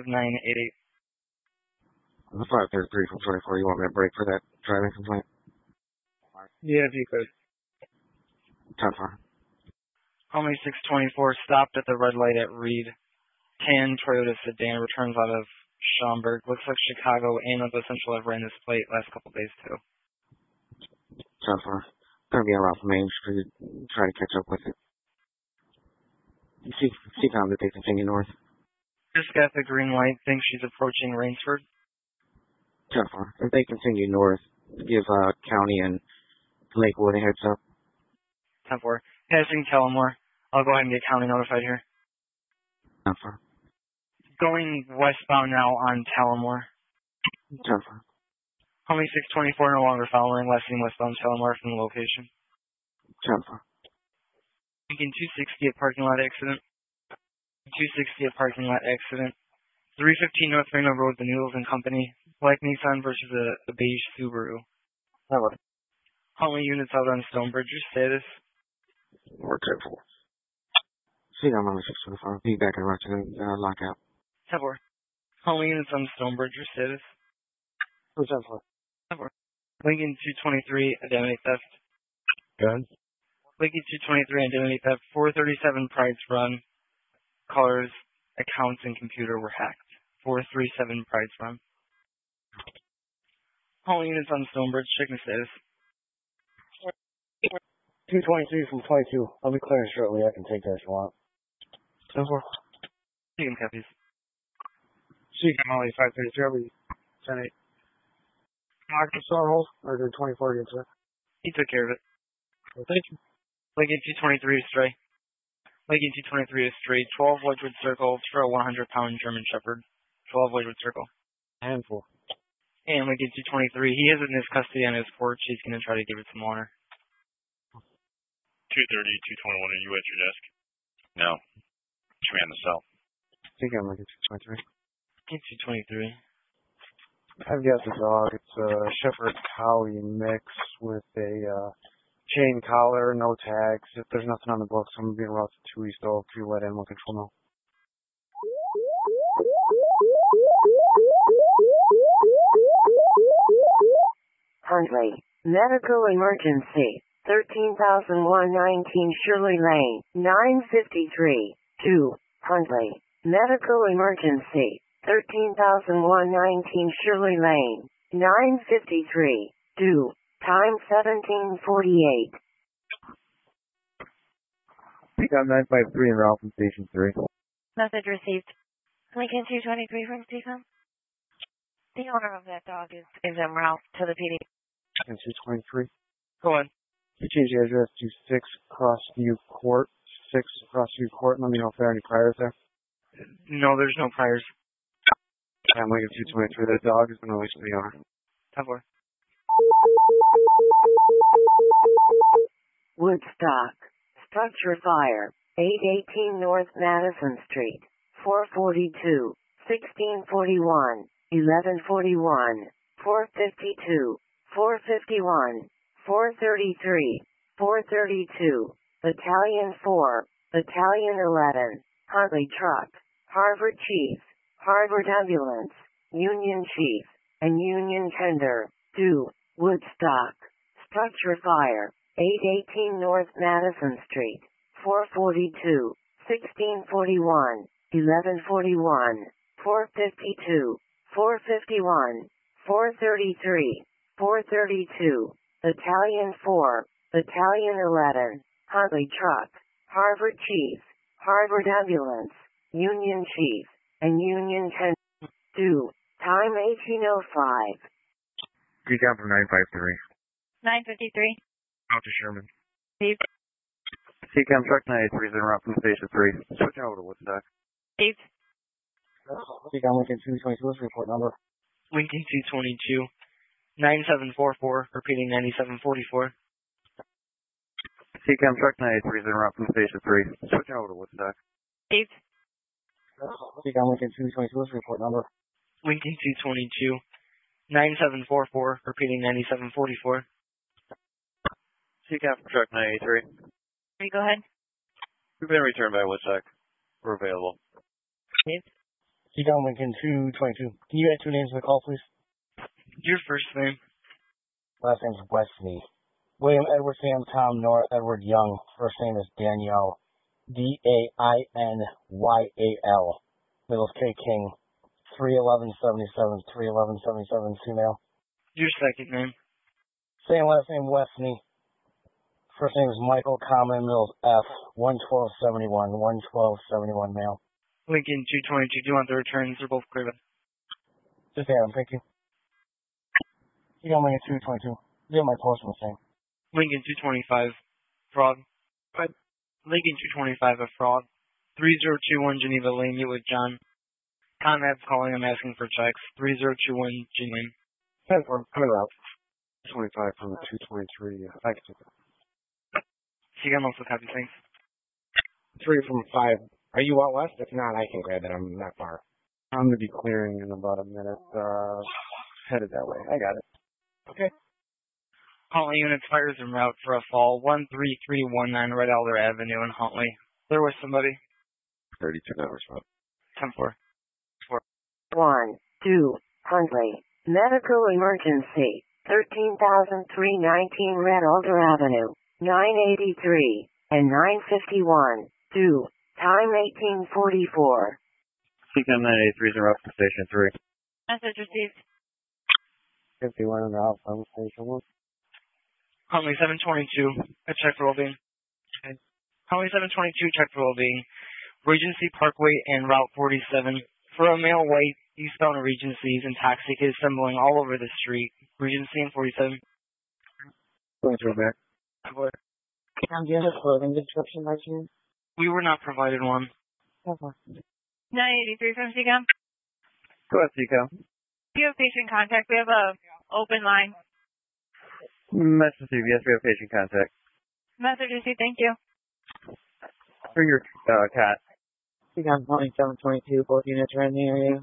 45988. 533 from 24. You want me to break for that driving complaint? Yeah, if you could. 10-4. Homie 624 stopped at the red light at Reed. Tan Toyota sedan returns out of Schaumburg. Looks like Chicago and North Central have ran this plate last couple days too. 10-4. Gonna be around from Main Street. Try to catch up with it. You see how that they continue north. Just got the green light. Thinks she's approaching Rainsford. 10-4. If they continue north, give County and Lakewood a heads up. 10-4. Passing Tullamore. I'll go ahead and get County notified here. 10-4. Going westbound now on Tullamore. 10-4. Homie 624 no longer following. Last seen westbound Tullamore from the location. 10-4. Lincoln 260 at parking lot accident. 260 at parking lot accident. 315 North Reno Road, the Noodles and Company. Black Nissan versus a beige Subaru. Over. Huntley units out on Stonebridge. Your status? We're careful. See, I'm on the 624. Be back in Rochester, lockout. 10-4. Huntley units on Stonebridge. Your status? Who's 10-4? 10-4. Lincoln 223, identity theft. Good. Lincoln 223, identity theft. 437 Prides Run. Callers, accounts, and computer were hacked. 437 Prides Run. All units on Stonebridge, checking status. 223 from 22. I'll be clearing shortly. I can take that if you want. 10-4. Taking copies. Seacom only 533. I'll be 10-8. Arkansas hold, or did 24 against it? He took care of it. Well, thank you. Lincoln 223 is stray. Lincoln 223 is stray. 12 Wedgwood Circle for a 100-pound German Shepherd. 12 Wedgwood Circle. Handful. And Lincoln 223, he has it in his custody on his porch. He's going to try to give it some water. 230, 221, are you at your desk? No. Command the cell. Seacom Lincoln 223. Lincoln 223. I've got the dog. It's a Shepherd Collie mix with a chain collar, no tags. If there's nothing on the books, I'm being routed to East Oak. If you let animal control know. Huntley, medical emergency, 13,119 Shirley Lane, 953, 2, Huntley, medical emergency, 13,119 Shirley Lane, 953, 2, time 1748. Seacom 953 en route from Station 3. Message received. Lincoln 223 from Seacom. The owner of that dog is en route to the PD. And 223. Go on. You change the address to 6 Crossview Court. 6 Crossview Court. Let me know if there are any priors there. No, there's no priors. I'm Lincoln 223. The dog has been released to the owner. 10-4. Woodstock. Structure fire. 818 North Madison Street. 442. 1641. 1141. 452. 451. 433. 432. Battalion 4. Battalion 11. Huntley Truck. Harvard Chief. Harvard Ambulance. Union Chief. And Union Tender. 2. Woodstock. Structure fire. 818 North Madison Street. 442. 1641. 1141. 452. 451. 433. 432. Battalion 4. Battalion 11. Huntley Truck. Harvard Chief. Harvard Ambulance. Union Chief. And Union 10. 2. Time 1805. Seacom from 953. 953. Out to Sherman. Steve. Seacom truck 983 is en route from Station 3. Switching over to Woodstock. Steve. Seacom Lincoln 222. What's the report number? Lincoln 222. 9744. Repeating 9744. Seacom truck 983 is en route from Station 3. Switching over to Woodstock. Steve. Seacom Lincoln 222. What's the report number? Lincoln 222. 9744. Repeating 9744. Seacom truck 983. Can you go ahead? We've been returned by Woodstock. We're available. Steve. Seacom Lincoln 222. Can you add 2 names to the call, please? Your first name. Last name's Wesley. William Edward Sam Tom Nora Edward Young. First name is Danielle. Daninyal. Middle's K King. 31177. 31177 female. Your second name. Same last name Wesley. First name is Michael, common, middle's F. 11271. 11271 male. Lincoln 222. Do you want the returns? They're both clear. Just add them, thank you. You got Lincoln 222. You have my post the same. Lincoln 225. Fraud. Lincoln 225, a fraud. 3021 Geneva Lane, you with John. Conrad's calling, I'm asking for checks. 3021 Geneva. 10-4, I'm in route. 25 from the 223. I can take it. Seacom also copy, thanks. 3 from 5. Are you out west? If not, I can grab it. I'm not far. I'm going to be clearing in about a minute. Headed that way. I got it. Okay. Huntley units fires en route for a fall 13319 Red Elder Avenue in Huntley. There was somebody. 32 hours, bro. 10-4. 1, 2, Huntley. Medical emergency. 13,319 Red Alder Avenue. 983 and 951. 2. Time 1844. CCAM 983 is en route from Station 3. Message received. 51 and out from Station 1. Huntley 722, check for well-being. Okay. Huntley 722, check for well-being. Regency Parkway and Route 47. For a male white, eastbound Regency is intoxicated, stumbling all over the street. Regency and 47. Going through back. Do you have a clothing description by chance? We were not provided one. 983 from CCAM. Go ahead, CCAM. Do you have patient contact? We have a open line. Message received. Yes, we have patient contact. Message received. Thank you. For your cat. CCAM Huntley 722, both units are in the area.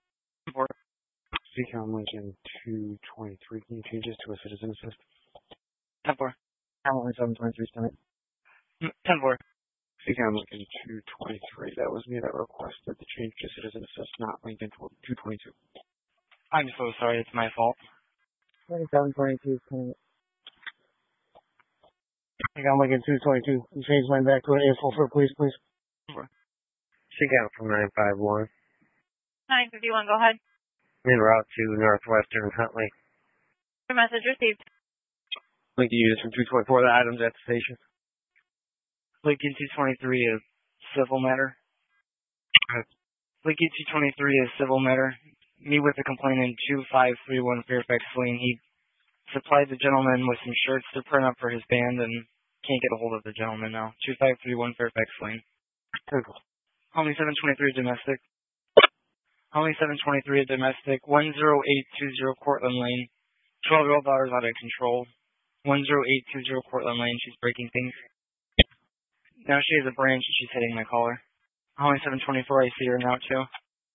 CCAM Lincoln 223. Can you change this to a citizen assist? 10-4. Huntley 723 tonight. 10-4. CCAM Lincoln 223. That was me that requested the change to citizen assist, not Lincoln 222. I'm so sorry. It's my fault. 722 tonight. CCAM Lincoln 222. You change mine back to an A for police, please. CCAM from 951. 951. Go ahead. En route to Northwestern Huntley. Your message received. Lincoln units from 224. The items at the station. Lincoln 223 is civil matter. Lincoln 223 is civil matter. Meet with the complainant 2531 Fairfax Lane. He supplied the gentleman with some shirts to print up for his band and can't get a hold of the gentleman now. 2531 Fairfax Lane. Huntley 723 domestic. Huntley 723 domestic. 10820 Cortland Lane. 12-year-old daughter's out of control. 10820 Cortland Lane. She's breaking things. Now she has a branch and she's hitting my caller. Huntley 724, I see her now too.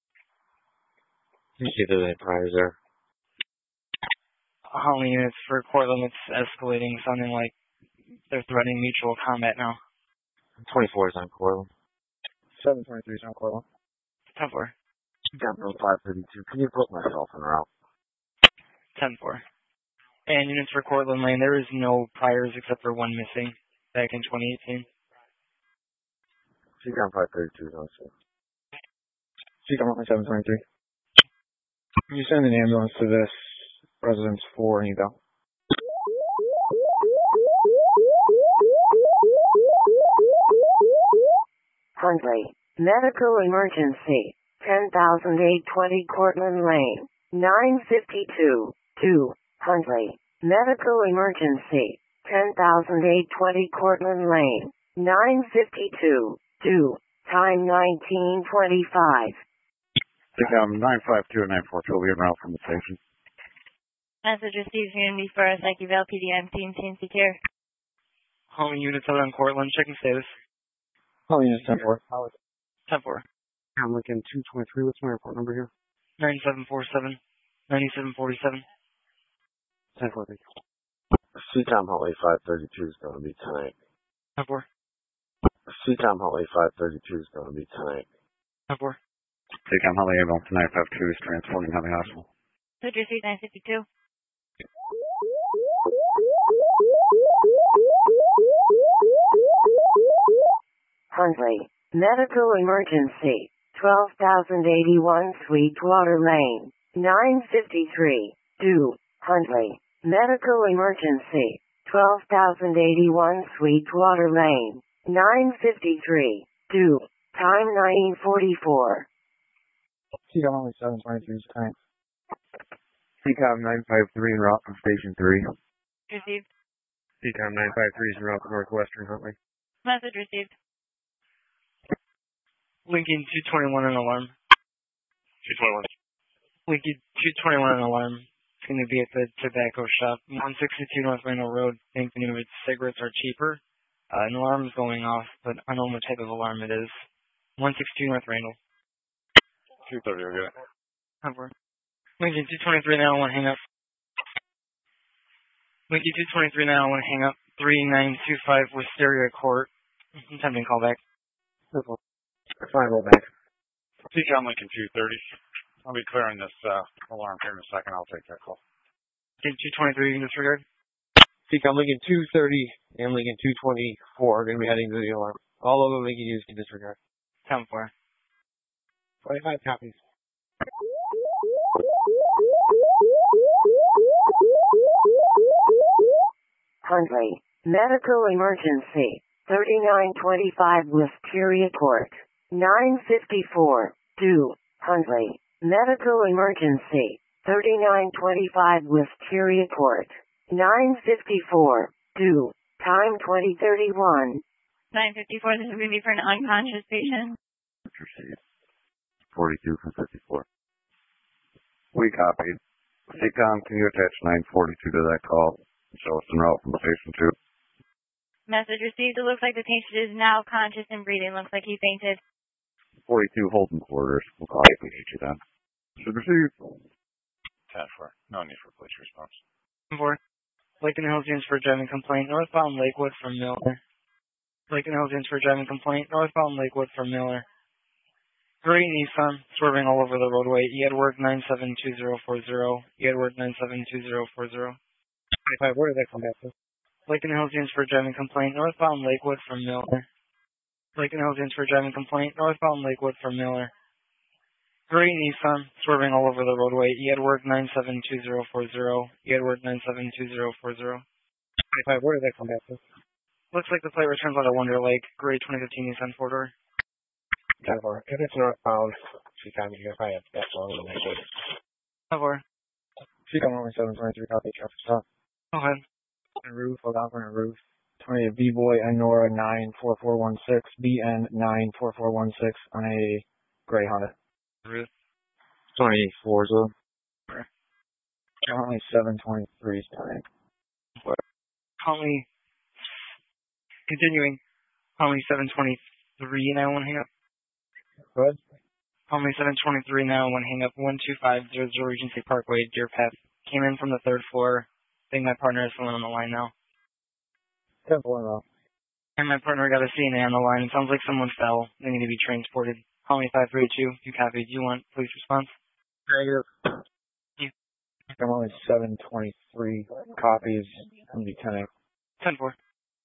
You see there's any priors there? Huntley units for Cortland, it's escalating, sounding like they're threatening mutual combat now. 24 is on Cortland. 723 is on Cortland. 10-4. Got from 532. Can you put myself in route? 10-4. And units for Cortland Lane, there is no priors except for one missing back in 2018. CCAM 532 is on scene. CCAM Huntley 723. You send an ambulance to this residence 4 and you go. Huntley. Medical emergency. 10,820 Cortland Lane. 952. 2. Huntley. Medical emergency. 10,820 Cortland Lane. 952. 2. Time 1925. CCAM 952 and 942 will be en route from the station. Message received. Unity for Psyche Vale PDM Team TNC Care. Huntley units out on Cortland, checking status. Huntley units 10-4. 10-4. I'm Lincoln 223. What's my report number here? 9747. 9747. 10-4, thank you. CCAM Huntley 532 is going to be tonight. 10-4. CCAM Huntley 532 is going to be tonight. 10-4. CCAM Huntley ambulance 952 is transporting Huntley Hospital. Message received. 952. Huntley. Medical emergency. 12,081 Sweetwater Lane. 953. 2. Huntley. Medical emergency. 12,081 Sweetwater Lane. 953. 2. Time 1944. CCAM Huntley 723 is tonight. CCAM 953 en route from Station 3. Received. CCAM 953 is en route to Northwestern Huntley. Message received. Lincoln 221 an alarm. 221. Lincoln 221 an alarm. It's going to be at the tobacco shop. 162 North Randall Road. Think the new cigarettes are cheaper. An alarm is going off, but I don't know what type of alarm it is. 162 North Randall. 230 will get it. Over. Lincoln 223 now, one hang up. Lincoln 223 now, one hang up. 3925 Wisteria Court. Attempting callback. Fine, roll back. Pecan Lincoln 230. I'll be clearing this alarm here in a second. I'll take that call. Lincoln 223 in disregard. Pecan Lincoln 230 and Lincoln 224 are going to be heading to the alarm. All other Lincoln units can disregard. 10-4. 25 copies. Hundley, medical emergency, 3925 Wisteria Court, 954, due, Hundley, medical emergency, 3925 Wisteria Court, 954, due, time 2031. 954, this is going to be for an unconscious patient. Received. 42 from 54. We copied. CCOM, can you attach 942 to that call? Show us en route from station 2. Message received. It looks like the patient is now conscious and breathing. Looks like he fainted. 42 Holden quarters. We'll call you if we need you then. Should receive. 10-4. No need for police response. 4. Lincoln Hills units for driving complaint. Northbound Lakewood from Miller. Lincoln Hills units for driving complaint. Northbound Lakewood from Miller. Gray Nissan swerving all over the roadway. Edward 972040. Edward 972040. 25, where did that come back to? Lincoln Hills units for driving complaint. Northbound Lakewood from Miller. Lincoln Hills units for driving complaint. Northbound Lakewood from Miller. Gray Nissan swerving all over the roadway. Edward 972040. Edward 972040. 25, where did that come back to? Looks like the plate returns out of Wonder Lake. Gray 2015 Nissan 4-door. 10-4. If it's northbound, she can be if I have that long in that case. 10-4. She can only 723 copy traffic stop. Go ahead. On roof, hold out on a roof. 20 B-Boy and Nora 94416, BN 94416 on a gray Honda. Roof. 24 so. Currently 723's time. Currently, continuing. Currently 723 now, one hang up. Go ahead. Currently 723 now, one hang up. 12500 Regency Parkway, Deer Path. Came in from the 3rd floor. I think my partner is still on the line now. 10-4 now. And my partner got a CNA on the line. It sounds like someone fell. They need to be transported. Call me 532. You copy. Do you want police response? Negative. I'm only 723 copies. I'm be 10-8. 10-4.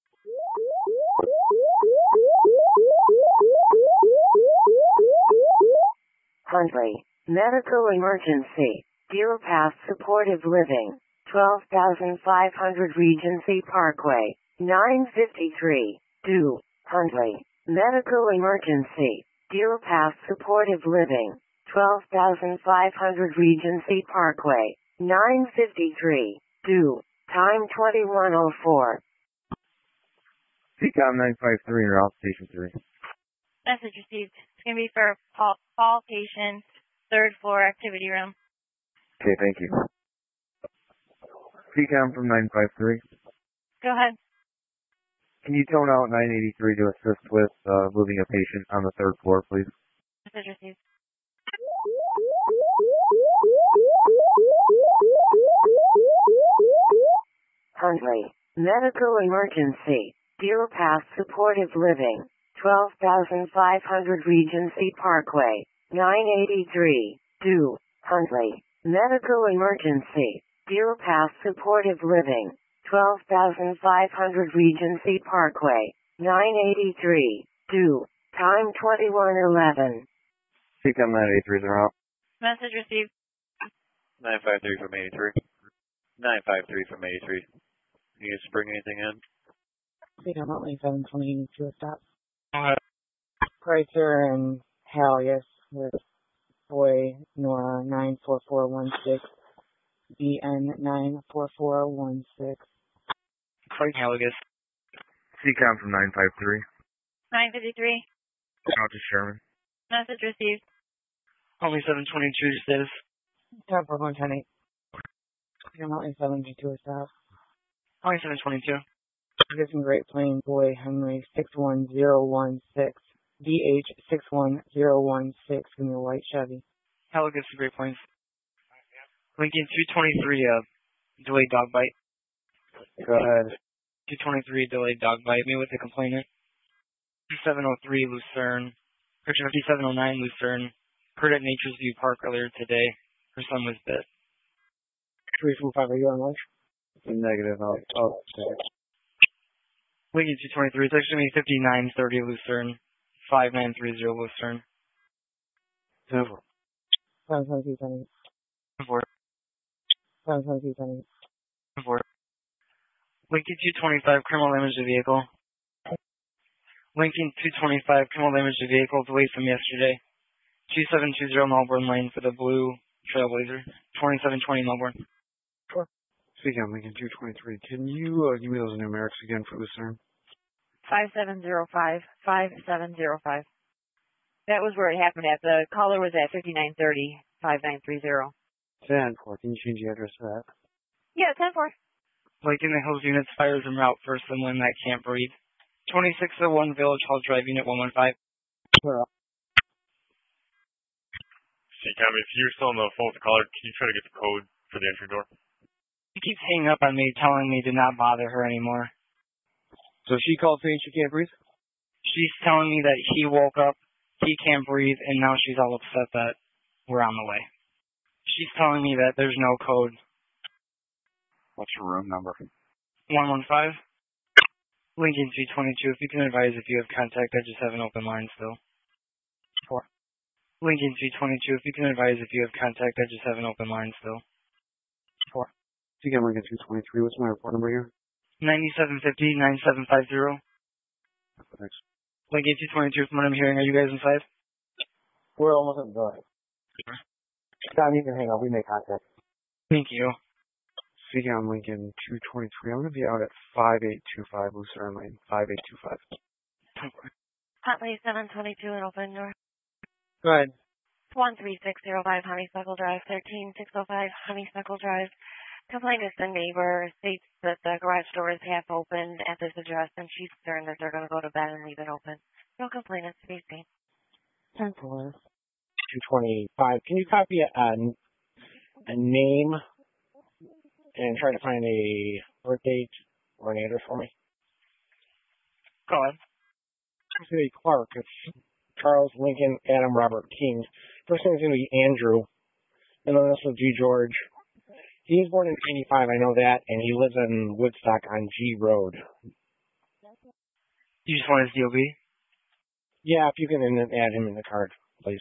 Hundley, medical emergency, Deer Path Supportive Living, 12,500 Regency Parkway, 953, due, Hundley, medical emergency, Deer Path Supportive Living, 12,500 Regency Parkway, 953, due, time 2104. CCOM 953 or off station 3. Message received. It's going to be for Paul patient, 3rd floor activity room. Okay, thank you. CCOM from 953. Go ahead. Can you tone out 983 to assist with moving a patient on the 3rd floor, please? Message received. Hundley, medical emergency, Deer Path Supportive Living, 12,500 Regency Parkway, 983, due, Hundley, medical emergency, Deer Path Supportive Living, 12,500 Regency Parkway, 983, due, time 2111. CCOM 983 are out. Message received. 953 from 83. 953 from 83. You guys bring anything in? I'm only 720 to a stop. Alright. Chrysler and Hal, yes, with Boy Nora 94416, BN 94416. Frank Halligus. CCOM from 953. 953. Out to Sherman. Message received. Only 722 status. Top for 110. I'm only 72 to a stop. Only 722. This is Great Plains Boy Henry 61016, DH 61016 in your white Chevy. Hello, gives you great points. Lincoln 223, delayed dog bite. Go ahead. 223, delayed dog bite. Me with the complainant. 5703, Lucerne. Correction, 5709, Lucerne. Heard at Nature's View Park earlier today. Her son was bit. 345, are you on lunch? Negative. Oh, Lincoln 223, it's actually me 5930, Lucerne. 5930, Lucerne. 722, 722. 722, 4. Lincoln 225, criminal damage to vehicle. Lincoln 225, criminal damage to vehicle, delayed from yesterday. 2720 Melbourne Lane for the blue Trailblazer. 2720 Melbourne. Sure. Speaking of Lincoln 223, can you give me those numerics again for Lucerne? 5705, 5705. That was where it happened at. The caller was at 5930, 5930. 10-4. Can you change the address to that? Yeah, 10-4. Lincoln the Hills units fires en route for someone that can't breathe. 2601 Village Hall Drive, Unit 115. CCAM, if you're still on the phone with the caller, can you try to get the code for the entry door? She keeps hanging up on me, telling me to not bother her anymore. So she called saying she can't breathe? She's telling me that he woke up, he can't breathe, and now she's all upset that we're on the way. She's telling me that there's no code. What's your room number? 115. Lincoln 222. If you can advise if you have contact, I just have an open line still. 4. Lincoln 222. If you can advise if you have contact, I just have an open line still. 4. Speaking of Lincoln 223, what's my report number here? 9750-9750. Thanks. Lincoln 222, from what I'm hearing, are you guys inside? We're almost at the door. Tom, you can hang up. We make contact. Thank you. Speaking on Lincoln 223, I'm going to be out at 5825 Lucerne Lane. 5825. Huntley 722 and open door. Go ahead. 13605 Honeysuckle Drive, 13605 Honeysuckle Drive. Complainant is the neighbor, states that the garage door is half open at this address, and she's concerned that they're going to go to bed and leave it open. No complainants to be seen. 10-4. 225. Can you copy a name and try to find a birth date or an address for me? Go ahead. City Clark. It's Charles Lincoln Adam Robert King. First name's going to be Andrew. And then this is G. George. He was born in 85, I know that, and he lives in Woodstock on G Road. You just want his DOB? Yeah, if you can add him in the card, please.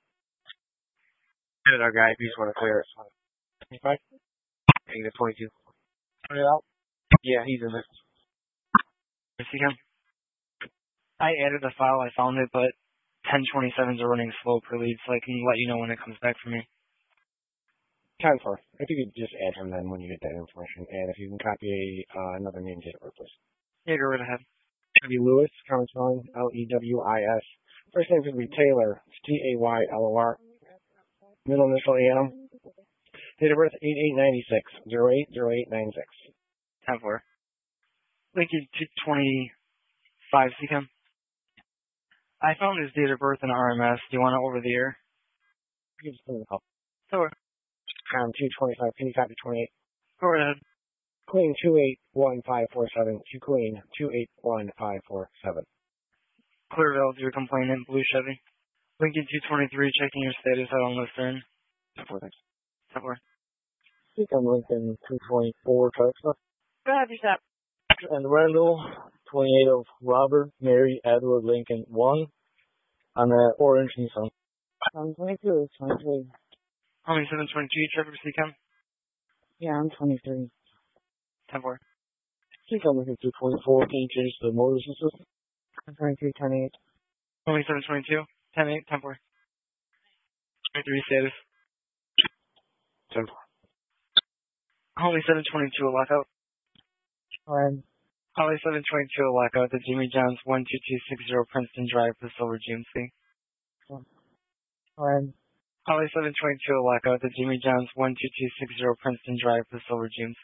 Good, our guy, if you just want to clear it. 25? Negative 22. Put it out? Yeah, he's in there. See him? I added the file, I found it, but 1027s are running slow per lead, so I can let you know when it comes back for me. 10-4. If you could just add him then when you get that information. And if you can copy another name, get it, please. Yeah, go right ahead. It's going to be Lewis, common spelling, Lewis. First name's going to be Taylor, it's Taylor. Middle initial AM. Date of birth 8896, 080896. 10-4. Lincoln 225, see him? I found his date of birth in RMS. Do you want it over the air? You can just put it up. Sure. 225, can you copy 28? Go ahead. Queen 281547, Queen 281547. Clearville, your complainant, blue Chevy. Lincoln 223, checking your status out on Lucerne. 10-4, thanks. 10-4. Speak on Lincoln 224, Texas. Go ahead, your stop. And Randall, 28 of Robert, Mary, Edward, Lincoln 1 on the orange Nissan. I'm 22, 23. How many 722, Trevor, CCAM? Yeah, I'm 23. 10-4. CCAM Lincoln 224, can you change the motor system? 23, 10-8. How many 722? 10-8, 10-4. 23 status. 10-4. Holly 722 a lockout. Alright. Holly 722 a lockout to Jimmy John's 12260 Princeton Drive for Silver GMC. Alright. Holly 722 a lockout to Jimmy John's 12260 Princeton Drive for Silver GMC.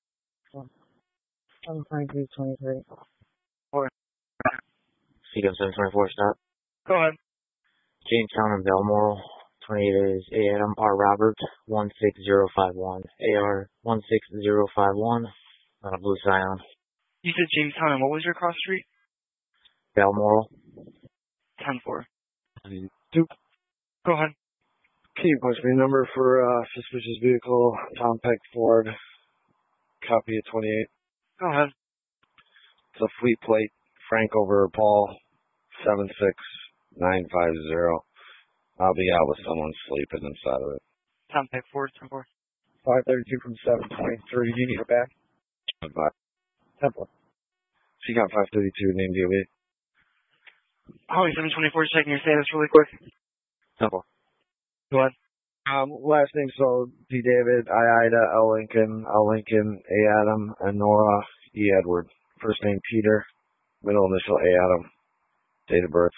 723, 23. 4. CDM 724, stop. Go ahead. Jamestown and Balmoral, 28 is A. Adam R. Robert 16051. AR 16051 on a blue Scion. You said Jamestown, and what was your cross street? Balmoral. 10-4. Duke. Go ahead. Can you punch me a number for suspicious vehicle, Tom Peck Ford, copy of 28? Go ahead. It's a fleet plate, Frank over Paul, 76950. I'll be out with someone sleeping inside of it. Tom Peck Ford, 10-4. 532 from 723. Do you need it back? Goodbye. 10-4. She got 532, name DOB. Holly 724, checking your status really quick. 10-4. Go ahead. Last name so D. David, I. Ida, L. Lincoln, A. Adam, and Nora E. Edward. First name Peter, middle initial A. Adam. Date of birth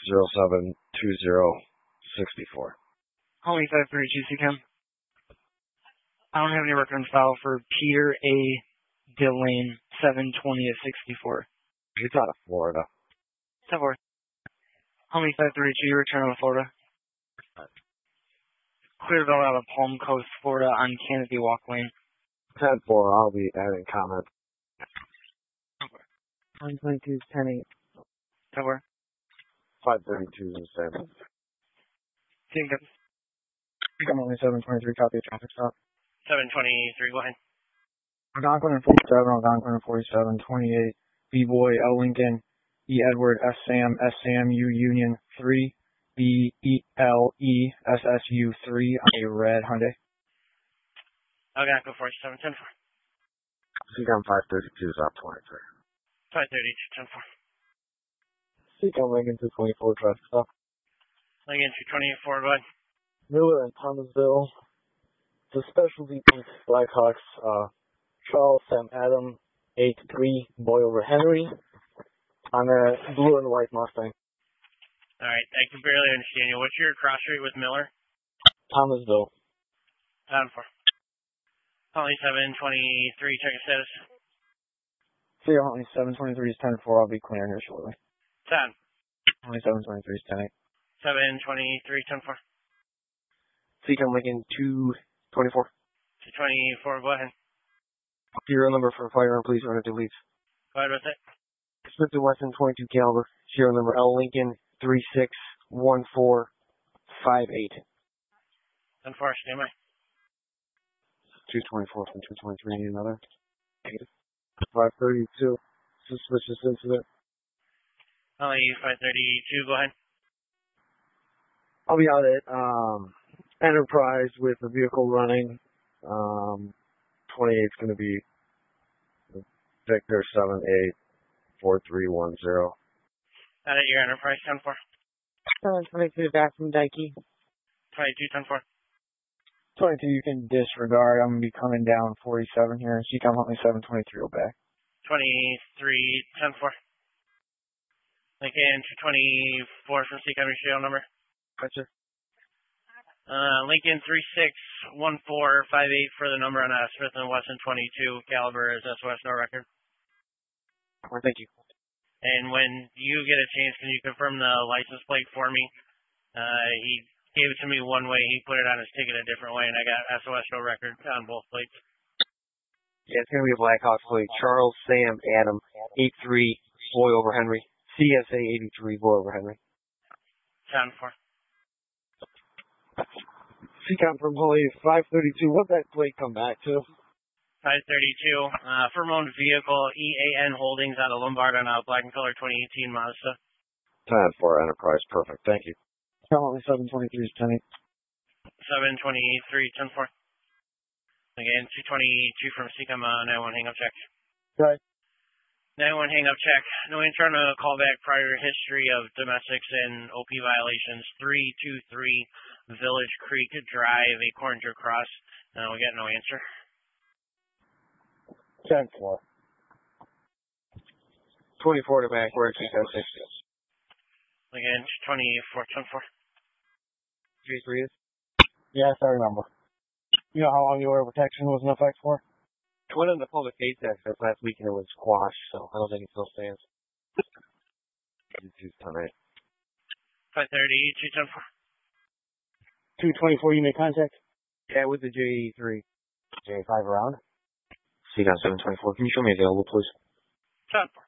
072064. Holly 532, CCAM. I don't have any record on file for Peter A. Dillane, 720-64. He's out of Florida. 10-4. Holly 532, you return on Florida. Clearville out of Palm Coast, Florida on Canopy Walk Lane. 10-4, I'll be adding comment. 122 is 10-8. 10-4. 532 is the same. Team good. I'm only 723, copy of traffic stop. 723, go ahead. Algonquin and 47, Algonquin and 47, 28, B-Boy, L. Lincoln, E. Edward, S. Sam, U. Union 3, B. E. L. E. S. S. U. 3, a red Hyundai. Algonquin 47, 10-4. CCOM 532 is up 23. 532, 10-4. CCOM Lincoln 224, traffic stop. Lincoln 224, go ahead. Miller and Thomasville. The specialty police Blackhawks, Charles Sam Adam, 83, boy over Henry, on a blue and white Mustang. All right, I can barely understand you. What's your cross street with Miller? Thomasville. 10-4. Only 723, check your status. See, only 723 is 10-4, I'll be clearing here shortly. 10. Only 723 is 10-8. 723, 10-4. CCOM Lincoln 224. 224, go ahead. Serial number for firearm, please run it delete. Go ahead with it. Smith & Wesson 22 caliber. Serial number L. Lincoln 361458. 10-4, stand by. 224 from 223, need another? 532, suspicious incident. Only 532, go ahead. I'll be out at Enterprise with the vehicle running. 28 is going to be Victor 784310. Out at your Enterprise, 10-4. 722 back from Dikey. 22, 10-4. 22, you can disregard. I'm going to be coming down 47 here. She come help me 723 go back. 23, 10-4. Lincoln 224 from CCOM, your serial number. Gotcha. Lincoln 361458 for the number on Smith & Wesson 22 caliber is SOS no record. Well, thank you. And when you get a chance, can you confirm the license plate for me? He gave it to me one way, he put it on his ticket a different way, and I got SOS no record on both plates. Yeah, it's going to be a Blackhawks plate. Charles Sam Adam 83 boy over Henry. CSA 83 boy over Henry. 10-4. CCOM from Holy 532, what'd that plate come back to? 532. Firm owned vehicle, EAN Holdings out of Lombard on a black and color 2018 Mazda. 10-4 Enterprise, perfect, thank you. Only 723 is 10-8. 723, 10-4. Again, 222 from CCOM, 91 hang up check. Right. 91 hang up check. No answer on a callback prior history of domestics and OP violations. 323 Village Creek Drive, Acorn Cross. We got no answer. 10-4. 24 to back, where it's 6. Again, 24, 10-4. 3 is? Yes, I remember. You know how long your order protection was in effect for? I went on the public aid access last week and it was squashed, so I don't think it still stands. 530, 530, 210-4. 224, you made contact? Yeah, with the J3. J5 around? Seacon 724. Can you show me available, please? 10-4.